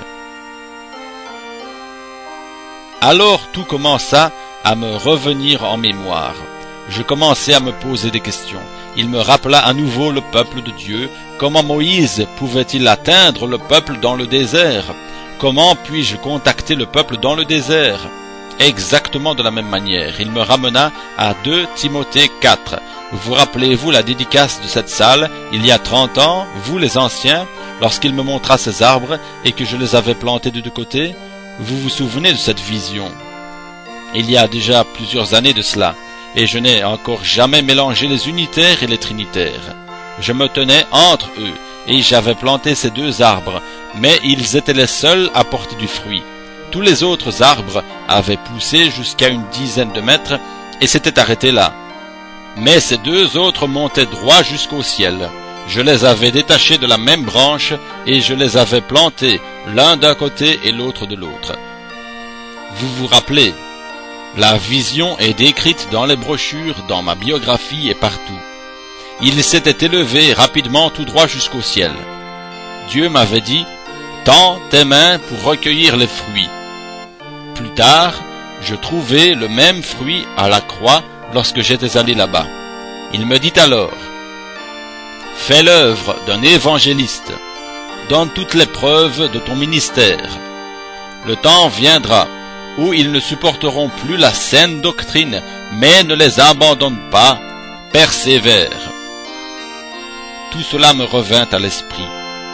Alors tout commença à me revenir en mémoire. Je commençai à me poser des questions. Il me rappela à nouveau le peuple de Dieu. Comment Moïse pouvait-il atteindre le peuple dans le désert? Comment puis-je contacter le peuple dans le désert? Exactement de la même manière, il me ramena à 2 Timothée 4. Vous rappelez-vous la dédicace de cette salle, il y a 30 ans, vous les anciens, lorsqu'il me montra ces arbres et que je les avais plantés de deux côtés? Vous vous souvenez de cette vision? Il y a déjà plusieurs années de cela, et je n'ai encore jamais mélangé les unitaires et les trinitaires. Je me tenais entre eux, et j'avais planté ces 2 arbres, mais ils étaient les seuls à porter du fruit. Tous les autres arbres avaient poussé jusqu'à une dizaine de mètres et s'étaient arrêtés là. Mais ces 2 autres montaient droit jusqu'au ciel. Je les avais détachés de la même branche et je les avais plantés l'un d'un côté et l'autre de l'autre. Vous vous rappelez, la vision est décrite dans les brochures, dans ma biographie et partout. Il s'était élevé rapidement tout droit jusqu'au ciel. Dieu m'avait dit, tends tes mains pour recueillir les fruits. Plus tard, je trouvai le même fruit à la croix lorsque j'étais allé là-bas. Il me dit alors, fais l'œuvre d'un évangéliste, donne toutes les preuves de ton ministère. Le temps viendra où ils ne supporteront plus la saine doctrine, mais ne les abandonne pas, persévère. Tout cela me revint à l'esprit.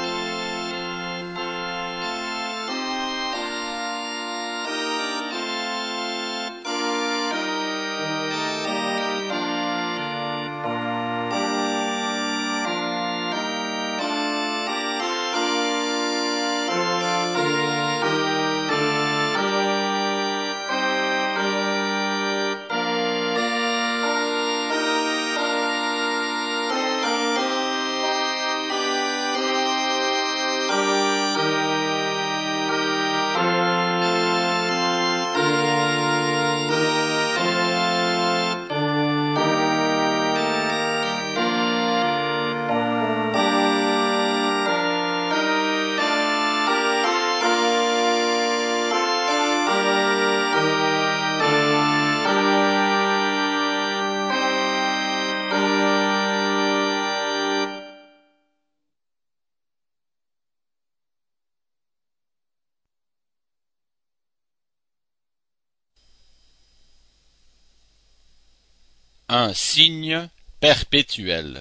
Un signe perpétuel.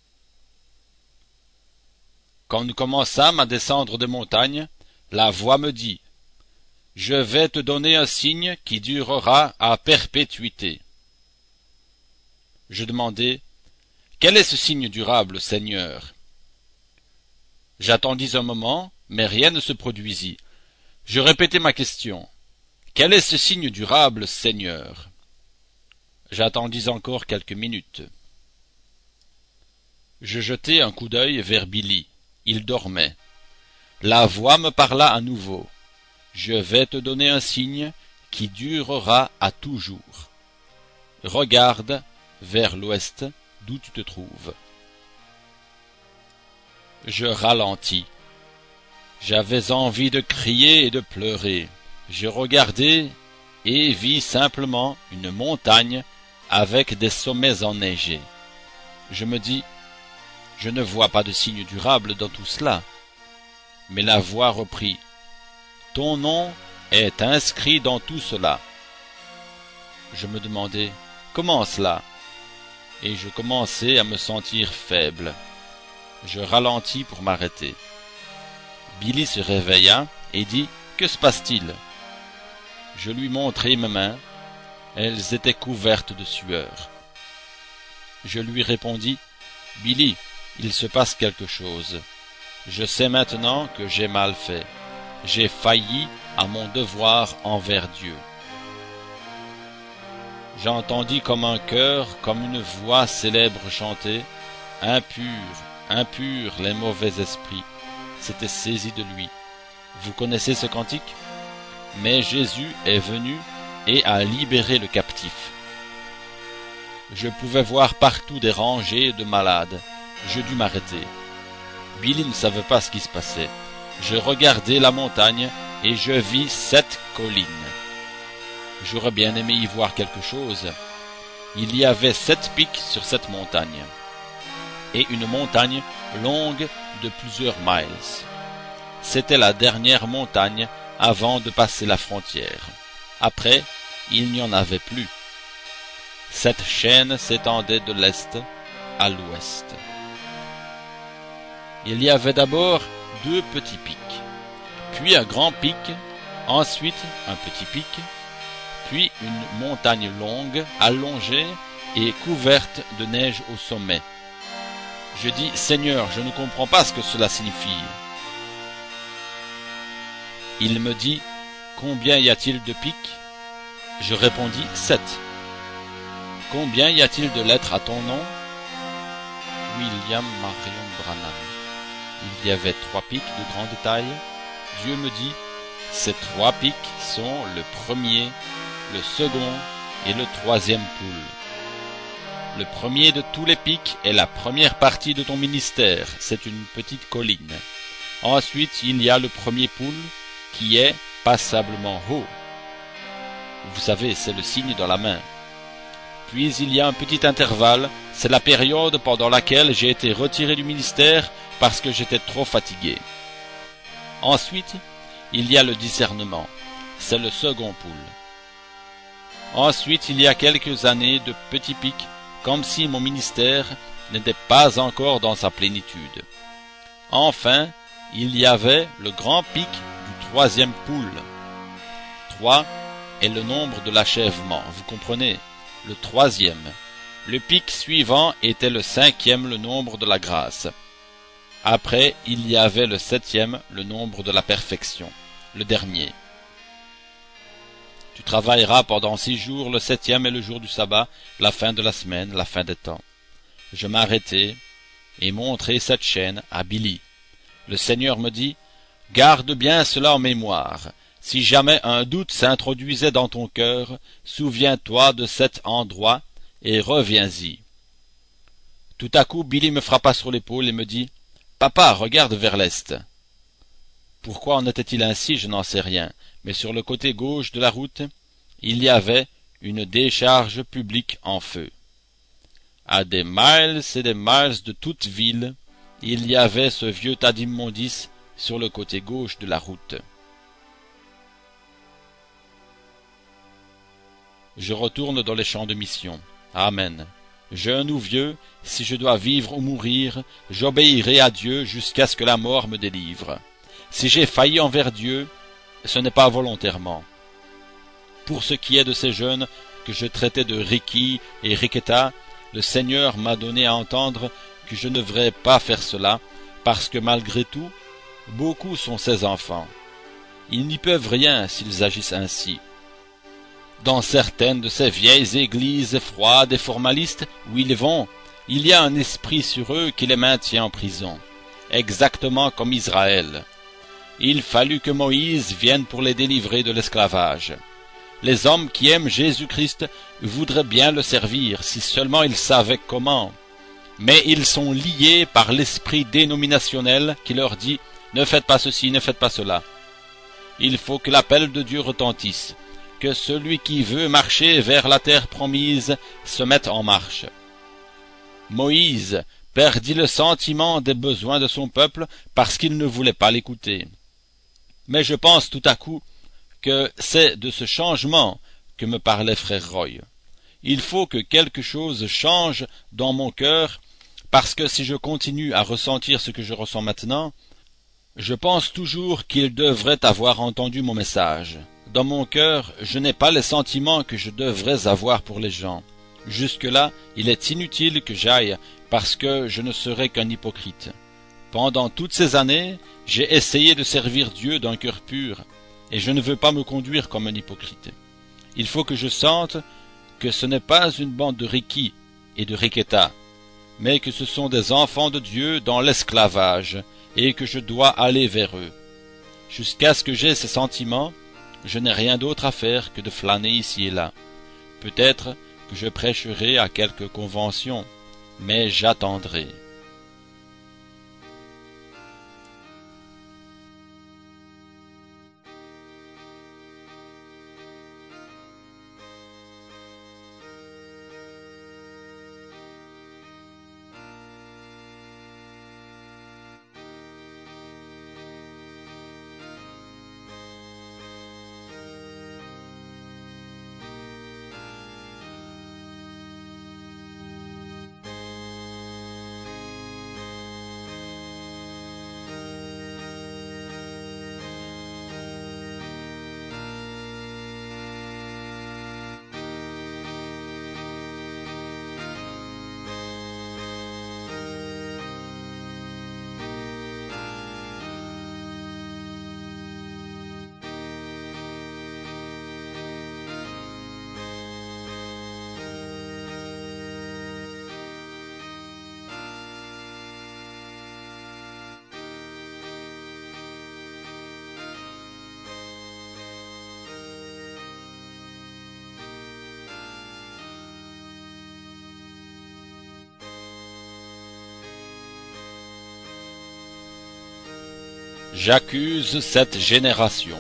Quand nous commençâmes à descendre des montagnes, la voix me dit, « Je vais te donner un signe qui durera à perpétuité. » Je demandai, « Quel est ce signe durable, Seigneur ?» J'attendis un moment, mais rien ne se produisit. Je répétai ma question, « Quel est ce signe durable, Seigneur ?» J'attendis encore quelques minutes. Je jetai un coup d'œil vers Billy. Il dormait. La voix me parla à nouveau. Je vais te donner un signe qui durera à toujours. Regarde vers l'ouest d'où tu te trouves. Je ralentis. J'avais envie de crier et de pleurer. Je regardai et vis simplement une montagne avec des sommets enneigés. Je me dis, je ne vois pas de signe durable dans tout cela. Mais la voix reprit, ton nom est inscrit dans tout cela. Je me demandai, comment cela? Et je commençai à me sentir faible. Je ralentis pour m'arrêter. Billy se réveilla et dit, que se passe-t-il? Je lui montrai mes mains. Elles étaient couvertes de sueur. Je lui répondis, « Billy, il se passe quelque chose. Je sais maintenant que j'ai mal fait. J'ai failli à mon devoir envers Dieu. » J'entendis comme un chœur, comme une voix célèbre chanter, « Impurs, impurs les mauvais esprits, s'était saisi de lui. Vous connaissez ce cantique? Mais Jésus est venu et a libéré le captif. Je pouvais voir partout des rangées de malades. Je dus m'arrêter. Billy ne savait pas ce qui se passait. Je regardai la montagne et je vis 7 collines. J'aurais bien aimé y voir quelque chose. Il y avait 7 pics sur cette montagne, et une montagne longue de plusieurs miles. C'était la dernière montagne avant de passer la frontière. Après, il n'y en avait plus. Cette chaîne s'étendait de l'est à l'ouest. Il y avait d'abord 2 petits pics, puis un grand pic, ensuite un petit pic, puis une montagne longue, allongée et couverte de neige au sommet. Je dis, Seigneur, je ne comprends pas ce que cela signifie. Il me dit, combien y a-t-il de pics? Je répondis, 7. Combien y a-t-il de lettres à ton nom? William Marion Branham. Il y avait 3 pics de grande taille. Dieu me dit, ces 3 pics sont le premier, le second et le 3e poule. Le premier de tous les pics est la première partie de ton ministère, c'est une petite colline. Ensuite, il y a le premier poule qui est passablement haut. Vous savez, c'est le signe dans la main. Puis il y a un petit intervalle, c'est la période pendant laquelle j'ai été retiré du ministère parce que j'étais trop fatigué. Ensuite, il y a le discernement, c'est le second poule. Ensuite, il y a quelques années de petits pics, comme si mon ministère n'était pas encore dans sa plénitude. Enfin, il y avait le grand pic du 3e poule. 3 est le nombre de l'achèvement, vous comprenez, le 3e. Le pic suivant était le 5e, le nombre de la grâce. Après, il y avait le 7e, le nombre de la perfection, le dernier. Tu travailleras pendant 6 jours, le 7e est le jour du sabbat, la fin de la semaine, la fin des temps. Je m'arrêtai et montrai cette chaîne à Billy. Le Seigneur me dit, garde bien cela en mémoire. Si jamais un doute s'introduisait dans ton cœur, souviens-toi de cet endroit et reviens-y. Tout à coup, Billy me frappa sur l'épaule et me dit, papa, regarde vers l'est. Pourquoi en était-il ainsi, je n'en sais rien, mais sur le côté gauche de la route, il y avait une décharge publique en feu. À des miles et des miles de toute ville, il y avait ce vieux tas d'immondices sur le côté gauche de la route. Je retourne dans les champs de mission. Amen. Jeune ou vieux, si je dois vivre ou mourir, j'obéirai à Dieu jusqu'à ce que la mort me délivre. Si j'ai failli envers Dieu, ce n'est pas volontairement. Pour ce qui est de ces jeunes que je traitais de Ricky et Riqueta, le Seigneur m'a donné à entendre que je ne devrais pas faire cela, parce que malgré tout, beaucoup sont ses enfants. Ils n'y peuvent rien s'ils agissent ainsi. Dans certaines de ces vieilles églises froides et formalistes où ils vont, il y a un esprit sur eux qui les maintient en prison, exactement comme Israël. Il fallut que Moïse vienne pour les délivrer de l'esclavage. Les hommes qui aiment Jésus-Christ voudraient bien le servir si seulement ils savaient comment. Mais ils sont liés par l'esprit dénominationnel qui leur dit « Ne faites pas ceci, ne faites pas cela ». Il faut que l'appel de Dieu retentisse, que celui qui veut marcher vers la terre promise se mette en marche. Moïse perdit le sentiment des besoins de son peuple parce qu'il ne voulait pas l'écouter. Mais je pense tout à coup que c'est de ce changement que me parlait frère Roy. Il faut que quelque chose change dans mon cœur, parce que si je continue à ressentir ce que je ressens maintenant, je pense toujours qu'il devrait avoir entendu mon message. Dans mon cœur, je n'ai pas les sentiments que je devrais avoir pour les gens. Jusque-là, il est inutile que j'aille, parce que je ne serai qu'un hypocrite. Pendant toutes ces années, j'ai essayé de servir Dieu d'un cœur pur, et je ne veux pas me conduire comme un hypocrite. Il faut que je sente que ce n'est pas une bande de Ricky et de Riqueta, mais que ce sont des enfants de Dieu dans l'esclavage, et que je dois aller vers eux. Jusqu'à ce que j'aie ces sentiments, je n'ai rien d'autre à faire que de flâner ici et là. Peut-être que je prêcherai à quelque convention, mais j'attendrai. J'accuse cette génération.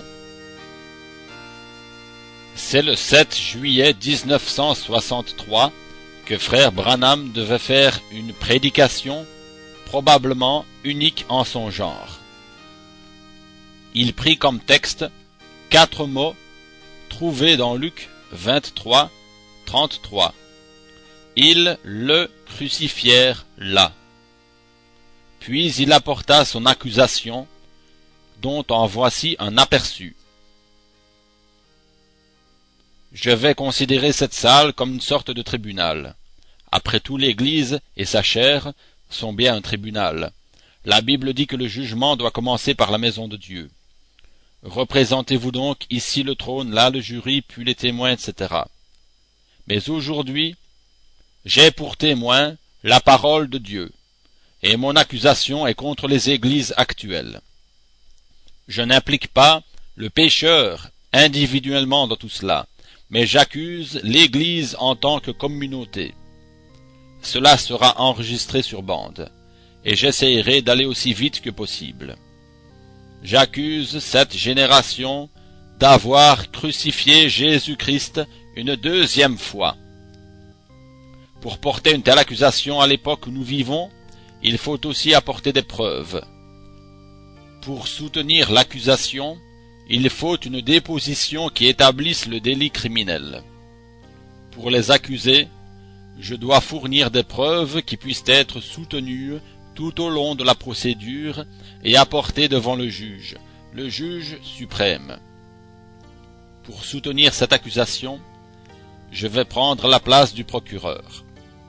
C'est le 7 juillet 1963 que frère Branham devait faire une prédication probablement unique en son genre. Il prit comme texte 4 mots trouvés dans Luc 23, 33. Ils le crucifièrent là. Puis il apporta son accusation, dont en voici un aperçu. Je vais considérer cette salle comme une sorte de tribunal. Après tout, l'Église et sa chair sont bien un tribunal. La Bible dit que le jugement doit commencer par la maison de Dieu. Représentez-vous donc ici le trône, là le jury, puis les témoins, etc. Mais aujourd'hui, j'ai pour témoin la parole de Dieu, et mon accusation est contre les églises actuelles. Je n'implique pas le pécheur individuellement dans tout cela, mais j'accuse l'Église en tant que communauté. Cela sera enregistré sur bande, et j'essayerai d'aller aussi vite que possible. J'accuse cette génération d'avoir crucifié Jésus-Christ une deuxième fois. Pour porter une telle accusation à l'époque où nous vivons, il faut aussi apporter des preuves. Pour soutenir l'accusation, il faut une déposition qui établisse le délit criminel. Pour les accuser, je dois fournir des preuves qui puissent être soutenues tout au long de la procédure et apportées devant le juge suprême. Pour soutenir cette accusation, je vais prendre la place du procureur.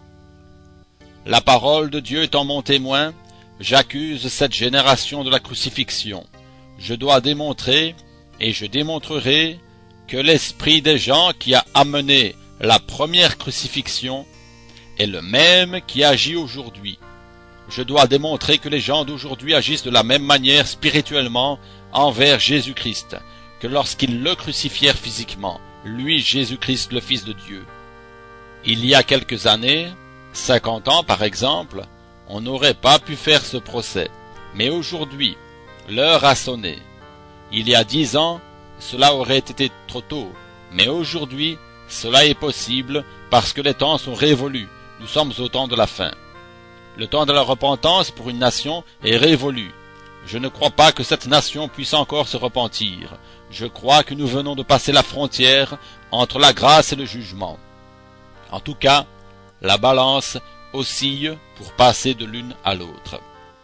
La parole de Dieu étant mon témoin, j'accuse cette génération de la crucifixion. Je dois démontrer, et je démontrerai, que l'esprit des gens qui a amené la première crucifixion est le même qui agit aujourd'hui. Je dois démontrer que les gens d'aujourd'hui agissent de la même manière spirituellement envers Jésus-Christ que lorsqu'ils le crucifièrent physiquement, lui Jésus-Christ le Fils de Dieu. Il y a quelques années, 50 ans par exemple, on n'aurait pas pu faire ce procès. Mais aujourd'hui, l'heure a sonné. Il y a 10 ans, cela aurait été trop tôt. Mais aujourd'hui, cela est possible parce que les temps sont révolus. Nous sommes au temps de la fin. Le temps de la repentance pour une nation est révolu. Je ne crois pas que cette nation puisse encore se repentir. Je crois que nous venons de passer la frontière entre la grâce et le jugement. En tout cas, la balance oscille pour passer de l'une à l'autre.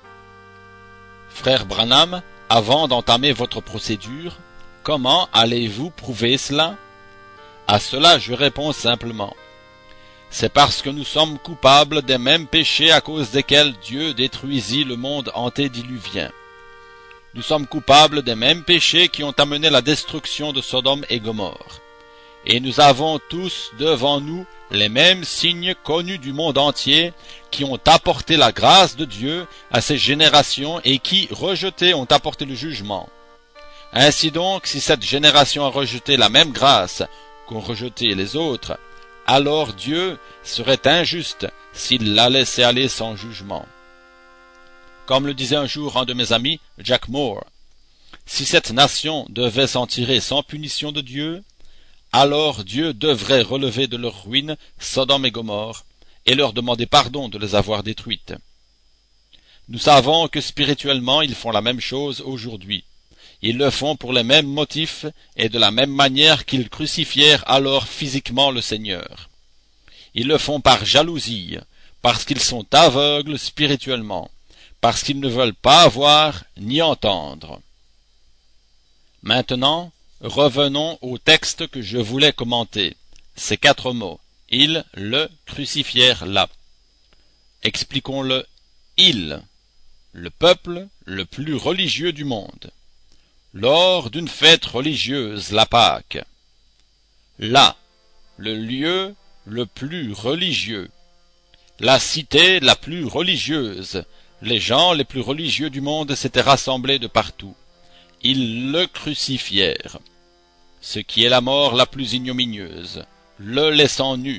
Frère Branham, avant d'entamer votre procédure, comment allez-vous prouver cela? À cela je réponds simplement. C'est parce que nous sommes coupables des mêmes péchés à cause desquels Dieu détruisit le monde antédiluvien. Nous sommes coupables des mêmes péchés qui ont amené la destruction de Sodome et Gomorrhe. et nous avons tous devant nous les mêmes signes connus du monde entier qui ont apporté la grâce de Dieu à ces générations et qui, rejetées, ont apporté le jugement. Ainsi donc, si cette génération a rejeté la même grâce qu'ont rejeté les autres, alors Dieu serait injuste s'il la laissait aller sans jugement. Comme le disait un jour un de mes amis, Jack Moore, si cette nation devait s'en tirer sans punition de Dieu, alors Dieu devrait relever de leur ruine Sodome et Gomorrhe et leur demander pardon de les avoir détruites. Nous savons que spirituellement ils font la même chose aujourd'hui. Ils le font pour les mêmes motifs et de la même manière qu'ils crucifièrent alors physiquement le Seigneur. Ils le font par jalousie, parce qu'ils sont aveugles spirituellement, parce qu'ils ne veulent pas voir ni entendre. Maintenant, revenons au texte que je voulais commenter. Ces 4 mots. Ils le crucifièrent là. Expliquons-le. Ils, le peuple le plus religieux du monde. Lors d'une fête religieuse, la Pâque. Là, le lieu le plus religieux. La cité la plus religieuse. Les gens les plus religieux du monde s'étaient rassemblés de partout. Ils le crucifièrent, ce qui est la mort la plus ignominieuse, le laissant nu.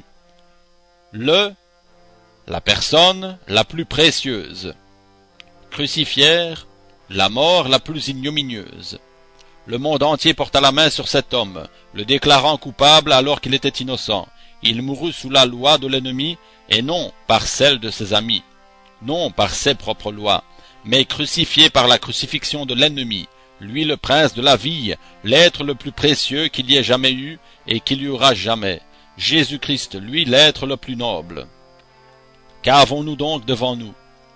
La personne la plus précieuse. Crucifièrent, la mort la plus ignominieuse. Le monde entier porta la main sur cet homme, le déclarant coupable alors qu'il était innocent. Il mourut sous la loi de l'ennemi, et non par celle de ses amis, non par ses propres lois, mais crucifié par la crucifixion de l'ennemi, lui le prince de la vie, l'être le plus précieux qu'il y ait jamais eu et qu'il y aura jamais, Jésus-Christ, lui l'être le plus noble. Qu'avons-nous donc devant nous?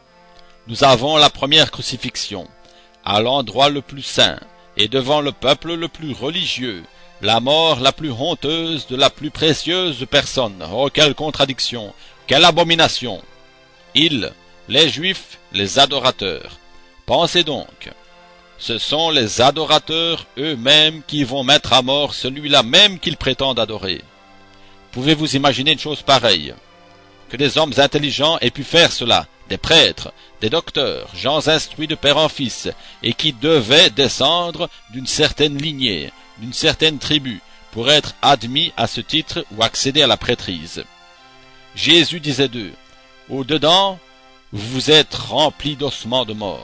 Nous avons la première crucifixion, à l'endroit le plus saint, et devant le peuple le plus religieux, la mort la plus honteuse de la plus précieuse personne. Oh, quelle contradiction, quelle abomination! Ils, les Juifs, les adorateurs. Pensez donc, ce sont les adorateurs eux-mêmes qui vont mettre à mort celui-là même qu'ils prétendent adorer. Pouvez-vous imaginer une chose pareille? Que des hommes intelligents aient pu faire cela, des prêtres, des docteurs, gens instruits de père en fils, et qui devaient descendre d'une certaine lignée, d'une certaine tribu, pour être admis à ce titre ou accéder à la prêtrise. Jésus disait d'eux, « Au-dedans, vous êtes remplis d'ossements de mort. »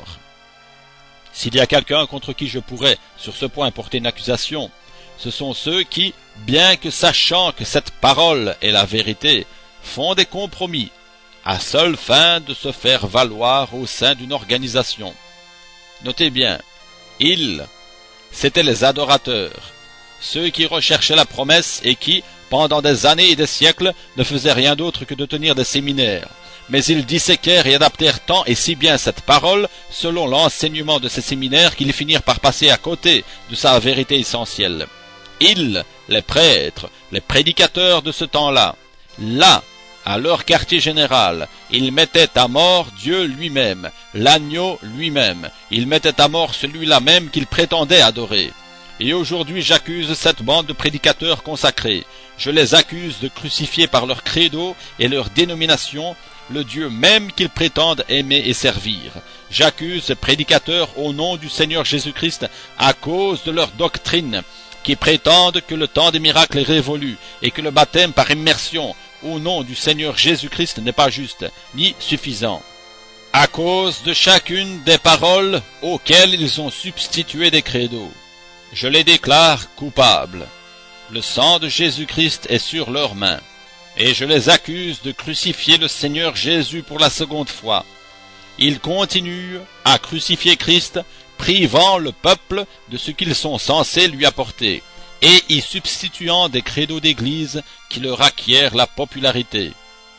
S'il y a quelqu'un contre qui je pourrais, sur ce point, porter une accusation, ce sont ceux qui, bien que sachant que cette parole est la vérité, font des compromis, à seule fin de se faire valoir au sein d'une organisation. Notez bien, ils, c'étaient les adorateurs, ceux qui recherchaient la promesse et qui, pendant des années et des siècles, ne faisaient rien d'autre que de tenir des séminaires. Mais ils disséquèrent et adaptèrent tant et si bien cette parole, selon l'enseignement de ces séminaires, qu'ils finirent par passer à côté de sa vérité essentielle. Ils, les prêtres, les prédicateurs de ce temps-là, là, à leur quartier général, ils mettaient à mort Dieu lui-même, l'agneau lui-même, ils mettaient à mort celui-là même qu'ils prétendaient adorer. Et aujourd'hui j'accuse cette bande de prédicateurs consacrés, je les accuse de crucifier par leur credo et leur dénomination le Dieu même qu'ils prétendent aimer et servir. J'accuse ces prédicateurs au nom du Seigneur Jésus-Christ à cause de leur doctrine, qui prétendent que le temps des miracles est révolu et que le baptême par immersion au nom du Seigneur Jésus-Christ n'est pas juste, ni suffisant. À cause de chacune des paroles auxquelles ils ont substitué des credos, je les déclare coupables. Le sang de Jésus-Christ est sur leurs mains, et je les accuse de crucifier le Seigneur Jésus pour la seconde fois. Ils continuent à crucifier Christ, privant le peuple de ce qu'ils sont censés lui apporter, et y substituant des credos d'église qui leur acquièrent la popularité.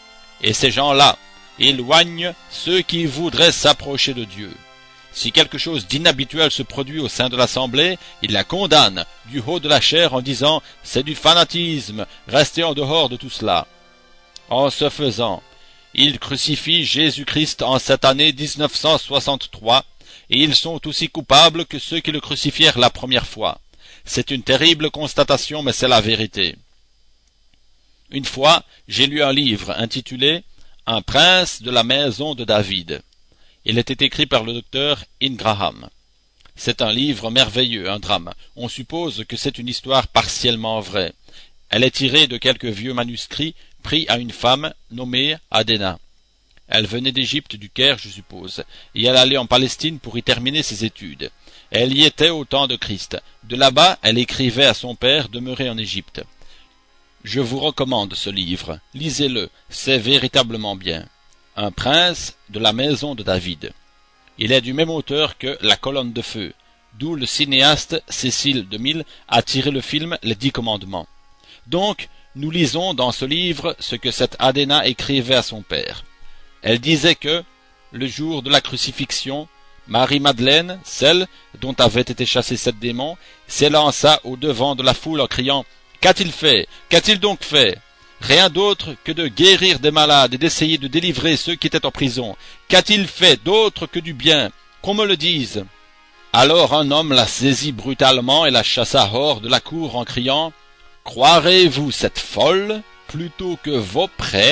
Et ces gens-là éloignent ceux qui voudraient s'approcher de Dieu. Si quelque chose d'inhabituel se produit au sein de l'assemblée, ils la condamnent du haut de la chair en disant « c'est du fanatisme, restez en dehors de tout cela ». En ce faisant, ils crucifient Jésus-Christ en cette année 1963, et ils sont aussi coupables que ceux qui le crucifièrent la première fois. C'est une terrible constatation, mais c'est la vérité. Une fois, j'ai lu un livre intitulé « Un prince de la maison de David ». Il était écrit par le docteur Ingraham. C'est un livre merveilleux, un drame. On suppose que c'est une histoire partiellement vraie. Elle est tirée de quelques vieux manuscrits pris à une femme nommée Adhéna. Elle venait d'Égypte, du Caire, je suppose, et elle allait en Palestine pour y terminer ses études. Elle y était au temps de Christ. De là-bas, elle écrivait à son père demeuré en Égypte. Je vous recommande ce livre. Lisez-le, c'est véritablement bien. Un prince de la maison de David. Il est du même auteur que La colonne de feu, d'où le cinéaste Cécile DeMille a tiré le film Les 10 commandements. Donc, nous lisons dans ce livre ce que cette Adhéna écrivait à son père. Elle disait que, le jour de la crucifixion, Marie-Madeleine, celle dont avait été chassé 7 démons, s'élança au devant de la foule en criant « Qu'a-t-il fait? Qu'a-t-il donc fait ?» Rien d'autre que de guérir des malades et d'essayer de délivrer ceux qui étaient en prison. Qu'a-t-il fait d'autre que du bien? Qu'on me le dise. Alors un homme la saisit brutalement et la chassa hors de la cour en criant « Croirez-vous cette folle plutôt que vos prêtres ?»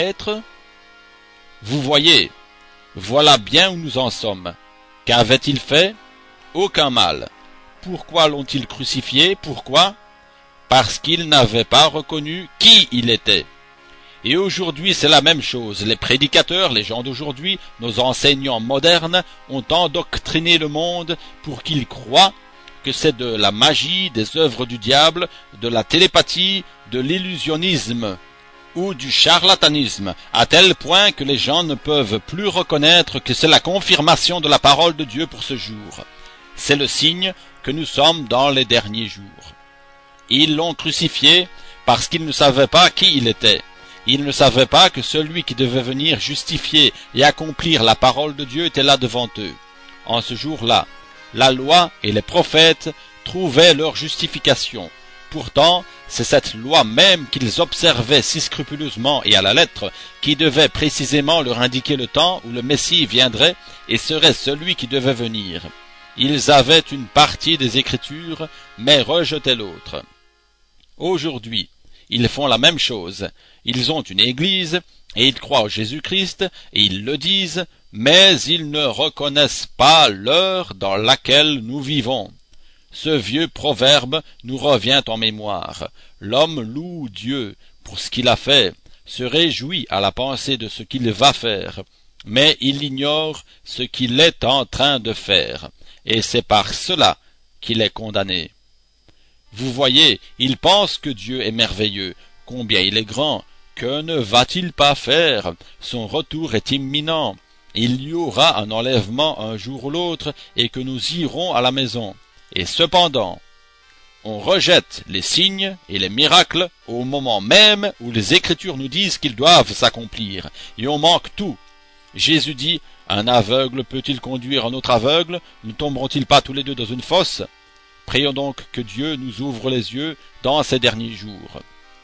Vous voyez, voilà bien où nous en sommes. Qu'avait-il fait? Aucun mal. Pourquoi l'ont-ils crucifié? Pourquoi? Parce qu'il n'avait pas reconnu qui il était. Et aujourd'hui, c'est la même chose. Les prédicateurs, les gens d'aujourd'hui, nos enseignants modernes, ont endoctriné le monde pour qu'il croie que c'est de la magie, des œuvres du diable, de la télépathie, de l'illusionnisme ou du charlatanisme, à tel point que les gens ne peuvent plus reconnaître que c'est la confirmation de la parole de Dieu pour ce jour. C'est le signe que nous sommes dans les derniers jours. Ils l'ont crucifié parce qu'ils ne savaient pas qui il était. Ils ne savaient pas que celui qui devait venir justifier et accomplir la parole de Dieu était là devant eux. En ce jour-là, la loi et les prophètes trouvaient leur justification. Pourtant, c'est cette loi même qu'ils observaient si scrupuleusement et à la lettre qui devait précisément leur indiquer le temps où le Messie viendrait et serait celui qui devait venir. Ils avaient une partie des Écritures, mais rejetaient l'autre. Aujourd'hui, ils font la même chose. Ils ont une église, et ils croient en Jésus-Christ, et ils le disent, mais ils ne reconnaissent pas l'heure dans laquelle nous vivons. Ce vieux proverbe nous revient en mémoire. L'homme loue Dieu pour ce qu'il a fait, se réjouit à la pensée de ce qu'il va faire, mais il ignore ce qu'il est en train de faire, et c'est par cela qu'il est condamné. Vous voyez, il pense que Dieu est merveilleux, combien il est grand. Que ne va-t-il pas faire? Son retour est imminent. Il y aura un enlèvement un jour ou l'autre, et que nous irons à la maison. Et cependant, on rejette les signes et les miracles au moment même où les Écritures nous disent qu'ils doivent s'accomplir, et on manque tout. Jésus dit, un aveugle peut-il conduire un autre aveugle? Ne tomberont-ils pas tous les deux dans une fosse? Prions donc que Dieu nous ouvre les yeux dans ces derniers jours.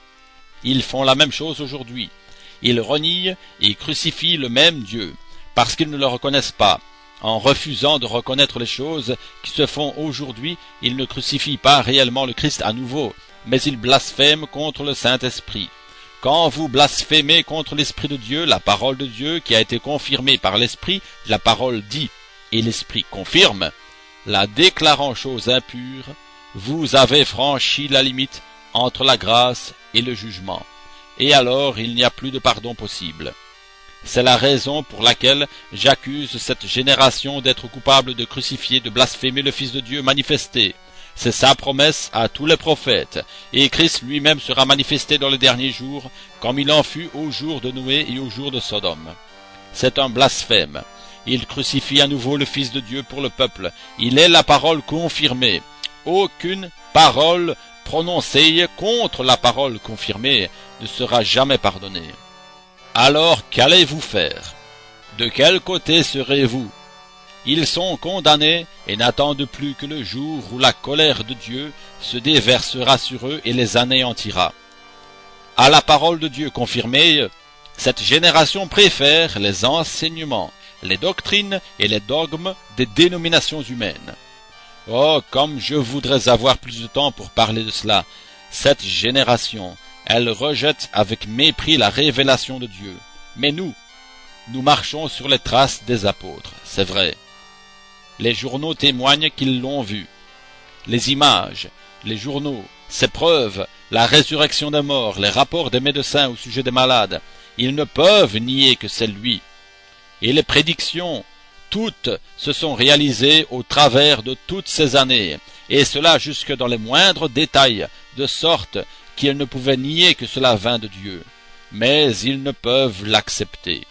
Ils font la même chose aujourd'hui. Ils renient et crucifient le même Dieu, parce qu'ils ne le reconnaissent pas. En refusant de reconnaître les choses qui se font aujourd'hui, ils ne crucifient pas réellement le Christ à nouveau, mais ils blasphèment contre le Saint-Esprit. Quand vous blasphémez contre l'Esprit de Dieu, la parole de Dieu qui a été confirmée par l'Esprit, la parole dit, et l'Esprit confirme, la déclarant chose impure, vous avez franchi la limite entre la grâce et le jugement, et alors il n'y a plus de pardon possible. C'est la raison pour laquelle j'accuse cette génération d'être coupable de crucifier, de blasphémer le Fils de Dieu manifesté. C'est sa promesse à tous les prophètes, et Christ lui-même sera manifesté dans les derniers jours, comme il en fut au jour de Noé et au jour de Sodome. C'est un blasphème. Il crucifie à nouveau le Fils de Dieu pour le peuple. Il est la parole confirmée. Aucune parole prononcée contre la parole confirmée ne sera jamais pardonnée. Alors qu'allez-vous faire? De quel côté serez-vous? Ils sont condamnés et n'attendent plus que le jour où la colère de Dieu se déversera sur eux et les anéantira. À la parole de Dieu confirmée, cette génération préfère les enseignements, les doctrines et les dogmes des dénominations humaines. Oh, comme je voudrais avoir plus de temps pour parler de cela. Cette génération Elle rejette avec mépris la révélation de Dieu. Mais nous marchons sur les traces des apôtres, c'est vrai. Les journaux témoignent qu'ils l'ont vu. Les images, les journaux, ces preuves, la résurrection des morts, les rapports des médecins au sujet des malades, ils ne peuvent nier que c'est lui. Et les prédictions, toutes se sont réalisées au travers de toutes ces années, et cela jusque dans les moindres détails, de sorte qu'ils ne pouvaient nier que cela vint de Dieu. Mais ils ne peuvent l'accepter.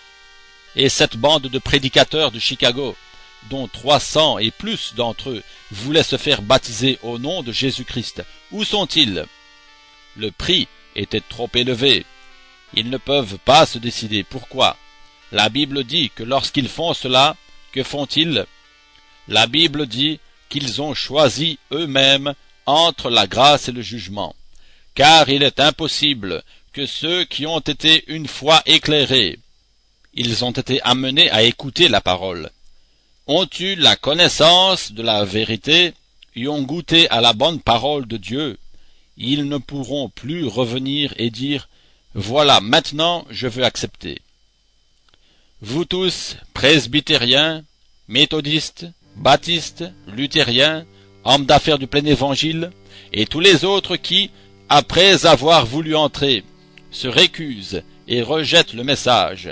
Et cette bande de prédicateurs de Chicago, dont 300 et plus d'entre eux voulaient se faire baptiser au nom de Jésus-Christ, où sont-ils? Le prix était trop élevé. Ils ne peuvent pas se décider. Pourquoi? La Bible dit que lorsqu'ils font cela, que font-ils? La Bible dit qu'ils ont choisi eux-mêmes entre la grâce et le jugement. Car il est impossible que ceux qui ont été une fois éclairés, ils ont été amenés à écouter la parole, ont eu la connaissance de la vérité et ont goûté à la bonne parole de Dieu, ils ne pourront plus revenir et dire « Voilà, maintenant je veux accepter ». Vous tous, presbytériens, méthodistes, baptistes, luthériens, hommes d'affaires du plein évangile, et tous les autres qui, après avoir voulu entrer, se récusent et rejettent le message.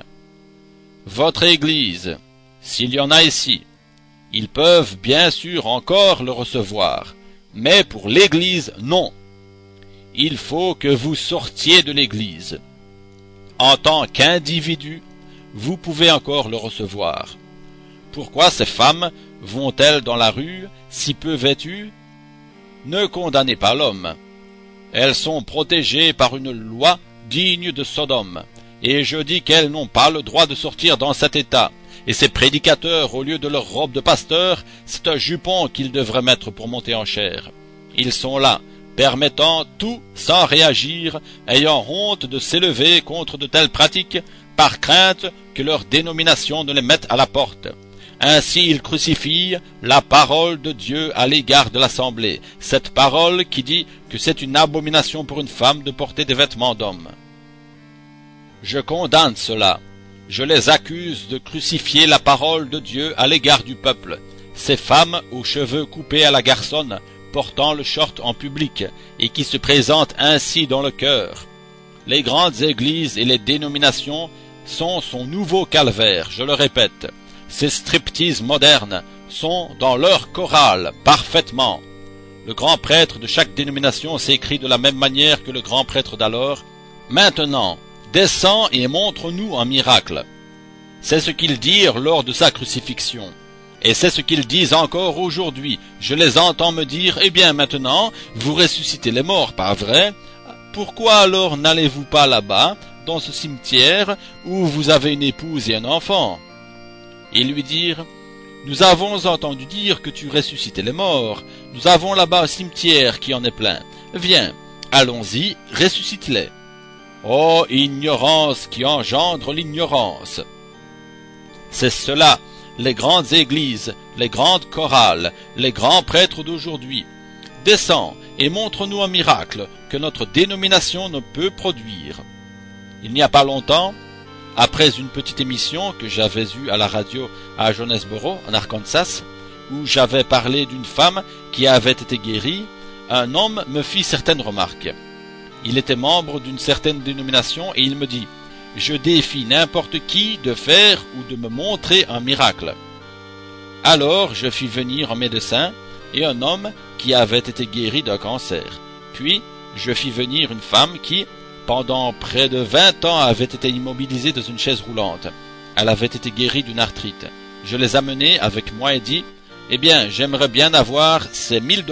Votre Église, s'il y en a ici, ils peuvent bien sûr encore le recevoir, mais pour l'Église, non. Il faut que vous sortiez de l'Église. En tant qu'individu, vous pouvez encore le recevoir. Pourquoi ces femmes vont-elles dans la rue si peu vêtues? Ne condamnez pas l'homme. Elles sont protégées par une loi digne de Sodome, et je dis qu'elles n'ont pas le droit de sortir dans cet état. Et ces prédicateurs, au lieu de leur robe de pasteur, c'est un jupon qu'ils devraient mettre pour monter en chair. Ils sont là, permettant tout sans réagir, ayant honte de s'élever contre de telles pratiques, par crainte que leur dénomination ne les mette à la porte. Ainsi ils crucifient la parole de Dieu à l'égard de l'assemblée, cette parole qui dit que c'est une abomination pour une femme de porter des vêtements d'homme. Je condamne cela. Je les accuse de crucifier la parole de Dieu à l'égard du peuple, ces femmes aux cheveux coupés à la garçonne, portant le short en public, et qui se présentent ainsi dans le cœur. Les grandes églises et les dénominations sont son nouveau calvaire, je le répète. Ces striptease modernes sont dans leur chorale, parfaitement. Le grand prêtre de chaque dénomination s'écrie de la même manière que le grand prêtre d'alors. Maintenant, descends et montre-nous un miracle. C'est ce qu'ils dirent lors de sa crucifixion. Et c'est ce qu'ils disent encore aujourd'hui. Je les entends me dire, eh bien maintenant, vous ressuscitez les morts, pas vrai? Pourquoi alors n'allez-vous pas là-bas, dans ce cimetière, où vous avez une épouse et un enfant? Et lui dirent, nous avons entendu dire que tu ressuscitais les morts. Nous avons là-bas un cimetière qui en est plein. Viens, allons-y, ressuscite-les. Ô ignorance qui engendre l'ignorance! C'est cela, les grandes églises, les grandes chorales, les grands prêtres d'aujourd'hui. Descends et montre-nous un miracle que notre dénomination ne peut produire. Il n'y a pas longtemps, après une petite émission que j'avais eue à la radio à Jonesboro, en Arkansas, où j'avais parlé d'une femme qui avait été guérie, un homme me fit certaines remarques. Il était membre d'une certaine dénomination et il me dit « Je défie n'importe qui de faire ou de me montrer un miracle. » Alors je fis venir un médecin et un homme qui avait été guéri d'un cancer. Puis je fis venir une femme qui, pendant près de 20 ans, avait été immobilisée dans une chaise roulante. Elle avait été guérie d'une arthrite. Je les amenai avec moi et dis « Eh bien, j'aimerais bien avoir ces $1000. »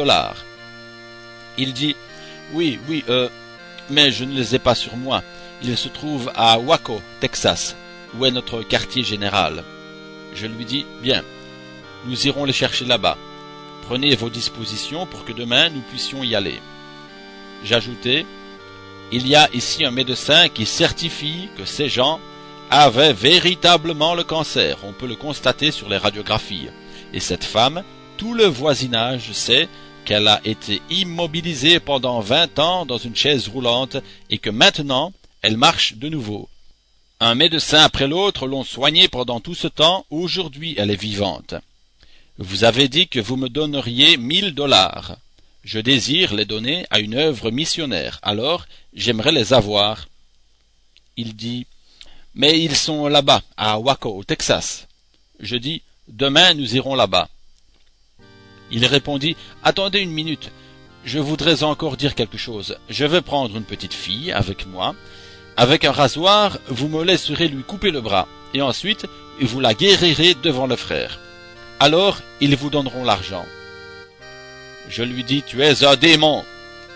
Il dit « Oui, mais je ne les ai pas sur moi. Ils se trouvent à Waco, Texas, où est notre quartier général. » Je lui dis « Bien, nous irons les chercher là-bas. Prenez vos dispositions pour que demain nous puissions y aller. » J'ajoutai « Il y a ici un médecin qui certifie que ces gens avaient véritablement le cancer. On peut le constater sur les radiographies. Et cette femme, tout le voisinage sait qu'elle a été immobilisée pendant 20 ans dans une chaise roulante et que maintenant elle marche de nouveau. Un médecin après l'autre l'ont soignée pendant tout ce temps. Aujourd'hui elle est vivante. Vous avez dit que vous me donneriez 1000 $. Je désire les donner à une œuvre missionnaire, alors j'aimerais les avoir. Il dit, mais ils sont là-bas, à Waco, au Texas. Je dis, demain nous irons là-bas. Il répondit, attendez une minute, je voudrais encore dire quelque chose. Je vais prendre une petite fille avec moi. Avec un rasoir, vous me laisserez lui couper le bras, et ensuite vous la guérirez devant le frère. Alors ils vous donneront l'argent. Je lui dis, tu es un démon.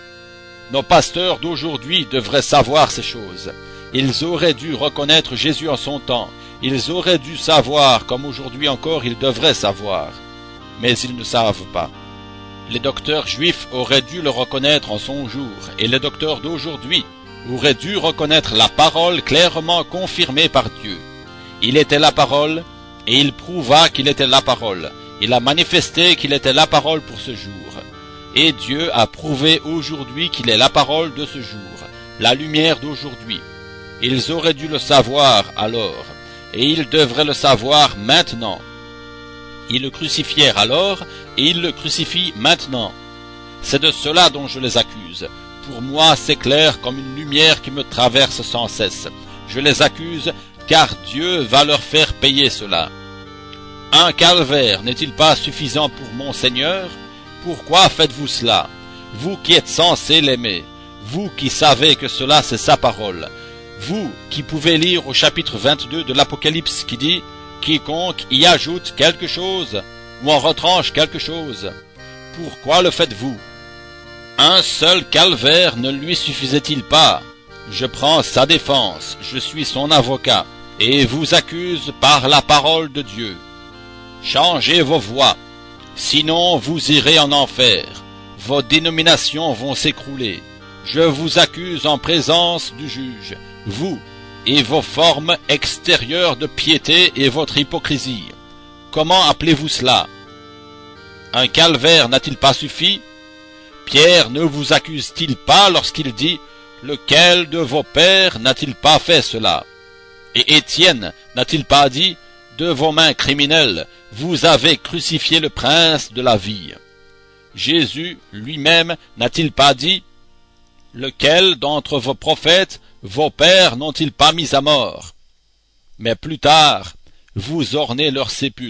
Nos pasteurs d'aujourd'hui devraient savoir ces choses. Ils auraient dû reconnaître Jésus en son temps. Ils auraient dû savoir, comme aujourd'hui encore ils devraient savoir. Mais ils ne savent pas. Les docteurs juifs auraient dû le reconnaître en son jour, et les docteurs d'aujourd'hui auraient dû reconnaître la parole clairement confirmée par Dieu. Il était la parole, et il prouva qu'il était la parole. Il a manifesté qu'il était la parole pour ce jour. Et Dieu a prouvé aujourd'hui qu'il est la parole de ce jour, la lumière d'aujourd'hui. Ils auraient dû le savoir alors, et ils devraient le savoir maintenant. Ils le crucifièrent alors, et ils le crucifient maintenant. C'est de cela dont je les accuse. Pour moi, c'est clair comme une lumière qui me traverse sans cesse. Je les accuse, car Dieu va leur faire payer cela. Un calvaire n'est-il pas suffisant pour mon Seigneur? Pourquoi faites-vous cela? Vous qui êtes censés l'aimer, vous qui savez que cela c'est sa parole, vous qui pouvez lire au chapitre 22 de l'Apocalypse qui dit « Quiconque y ajoute quelque chose ou en retranche quelque chose, pourquoi le faites-vous? Un seul calvaire ne lui suffisait-il pas? Je prends sa défense, je suis son avocat, et vous accuse par la parole de Dieu. Changez vos voies, sinon vous irez en enfer. Vos dénominations vont s'écrouler. Je vous accuse en présence du juge, vous et vos formes extérieures de piété et votre hypocrisie. Comment appelez-vous cela? Un calvaire n'a-t-il pas suffi? Pierre ne vous accuse-t-il pas lorsqu'il dit « Lequel de vos pères n'a-t-il pas fait cela ?» Et Étienne n'a-t-il pas dit « De vos mains criminelles, vous avez crucifié le prince de la vie ?» Jésus lui-même n'a-t-il pas dit « Lequel d'entre vos prophètes, vos pères n'ont-ils pas mis à mort? Mais plus tard, vous ornez leur sépulcre. »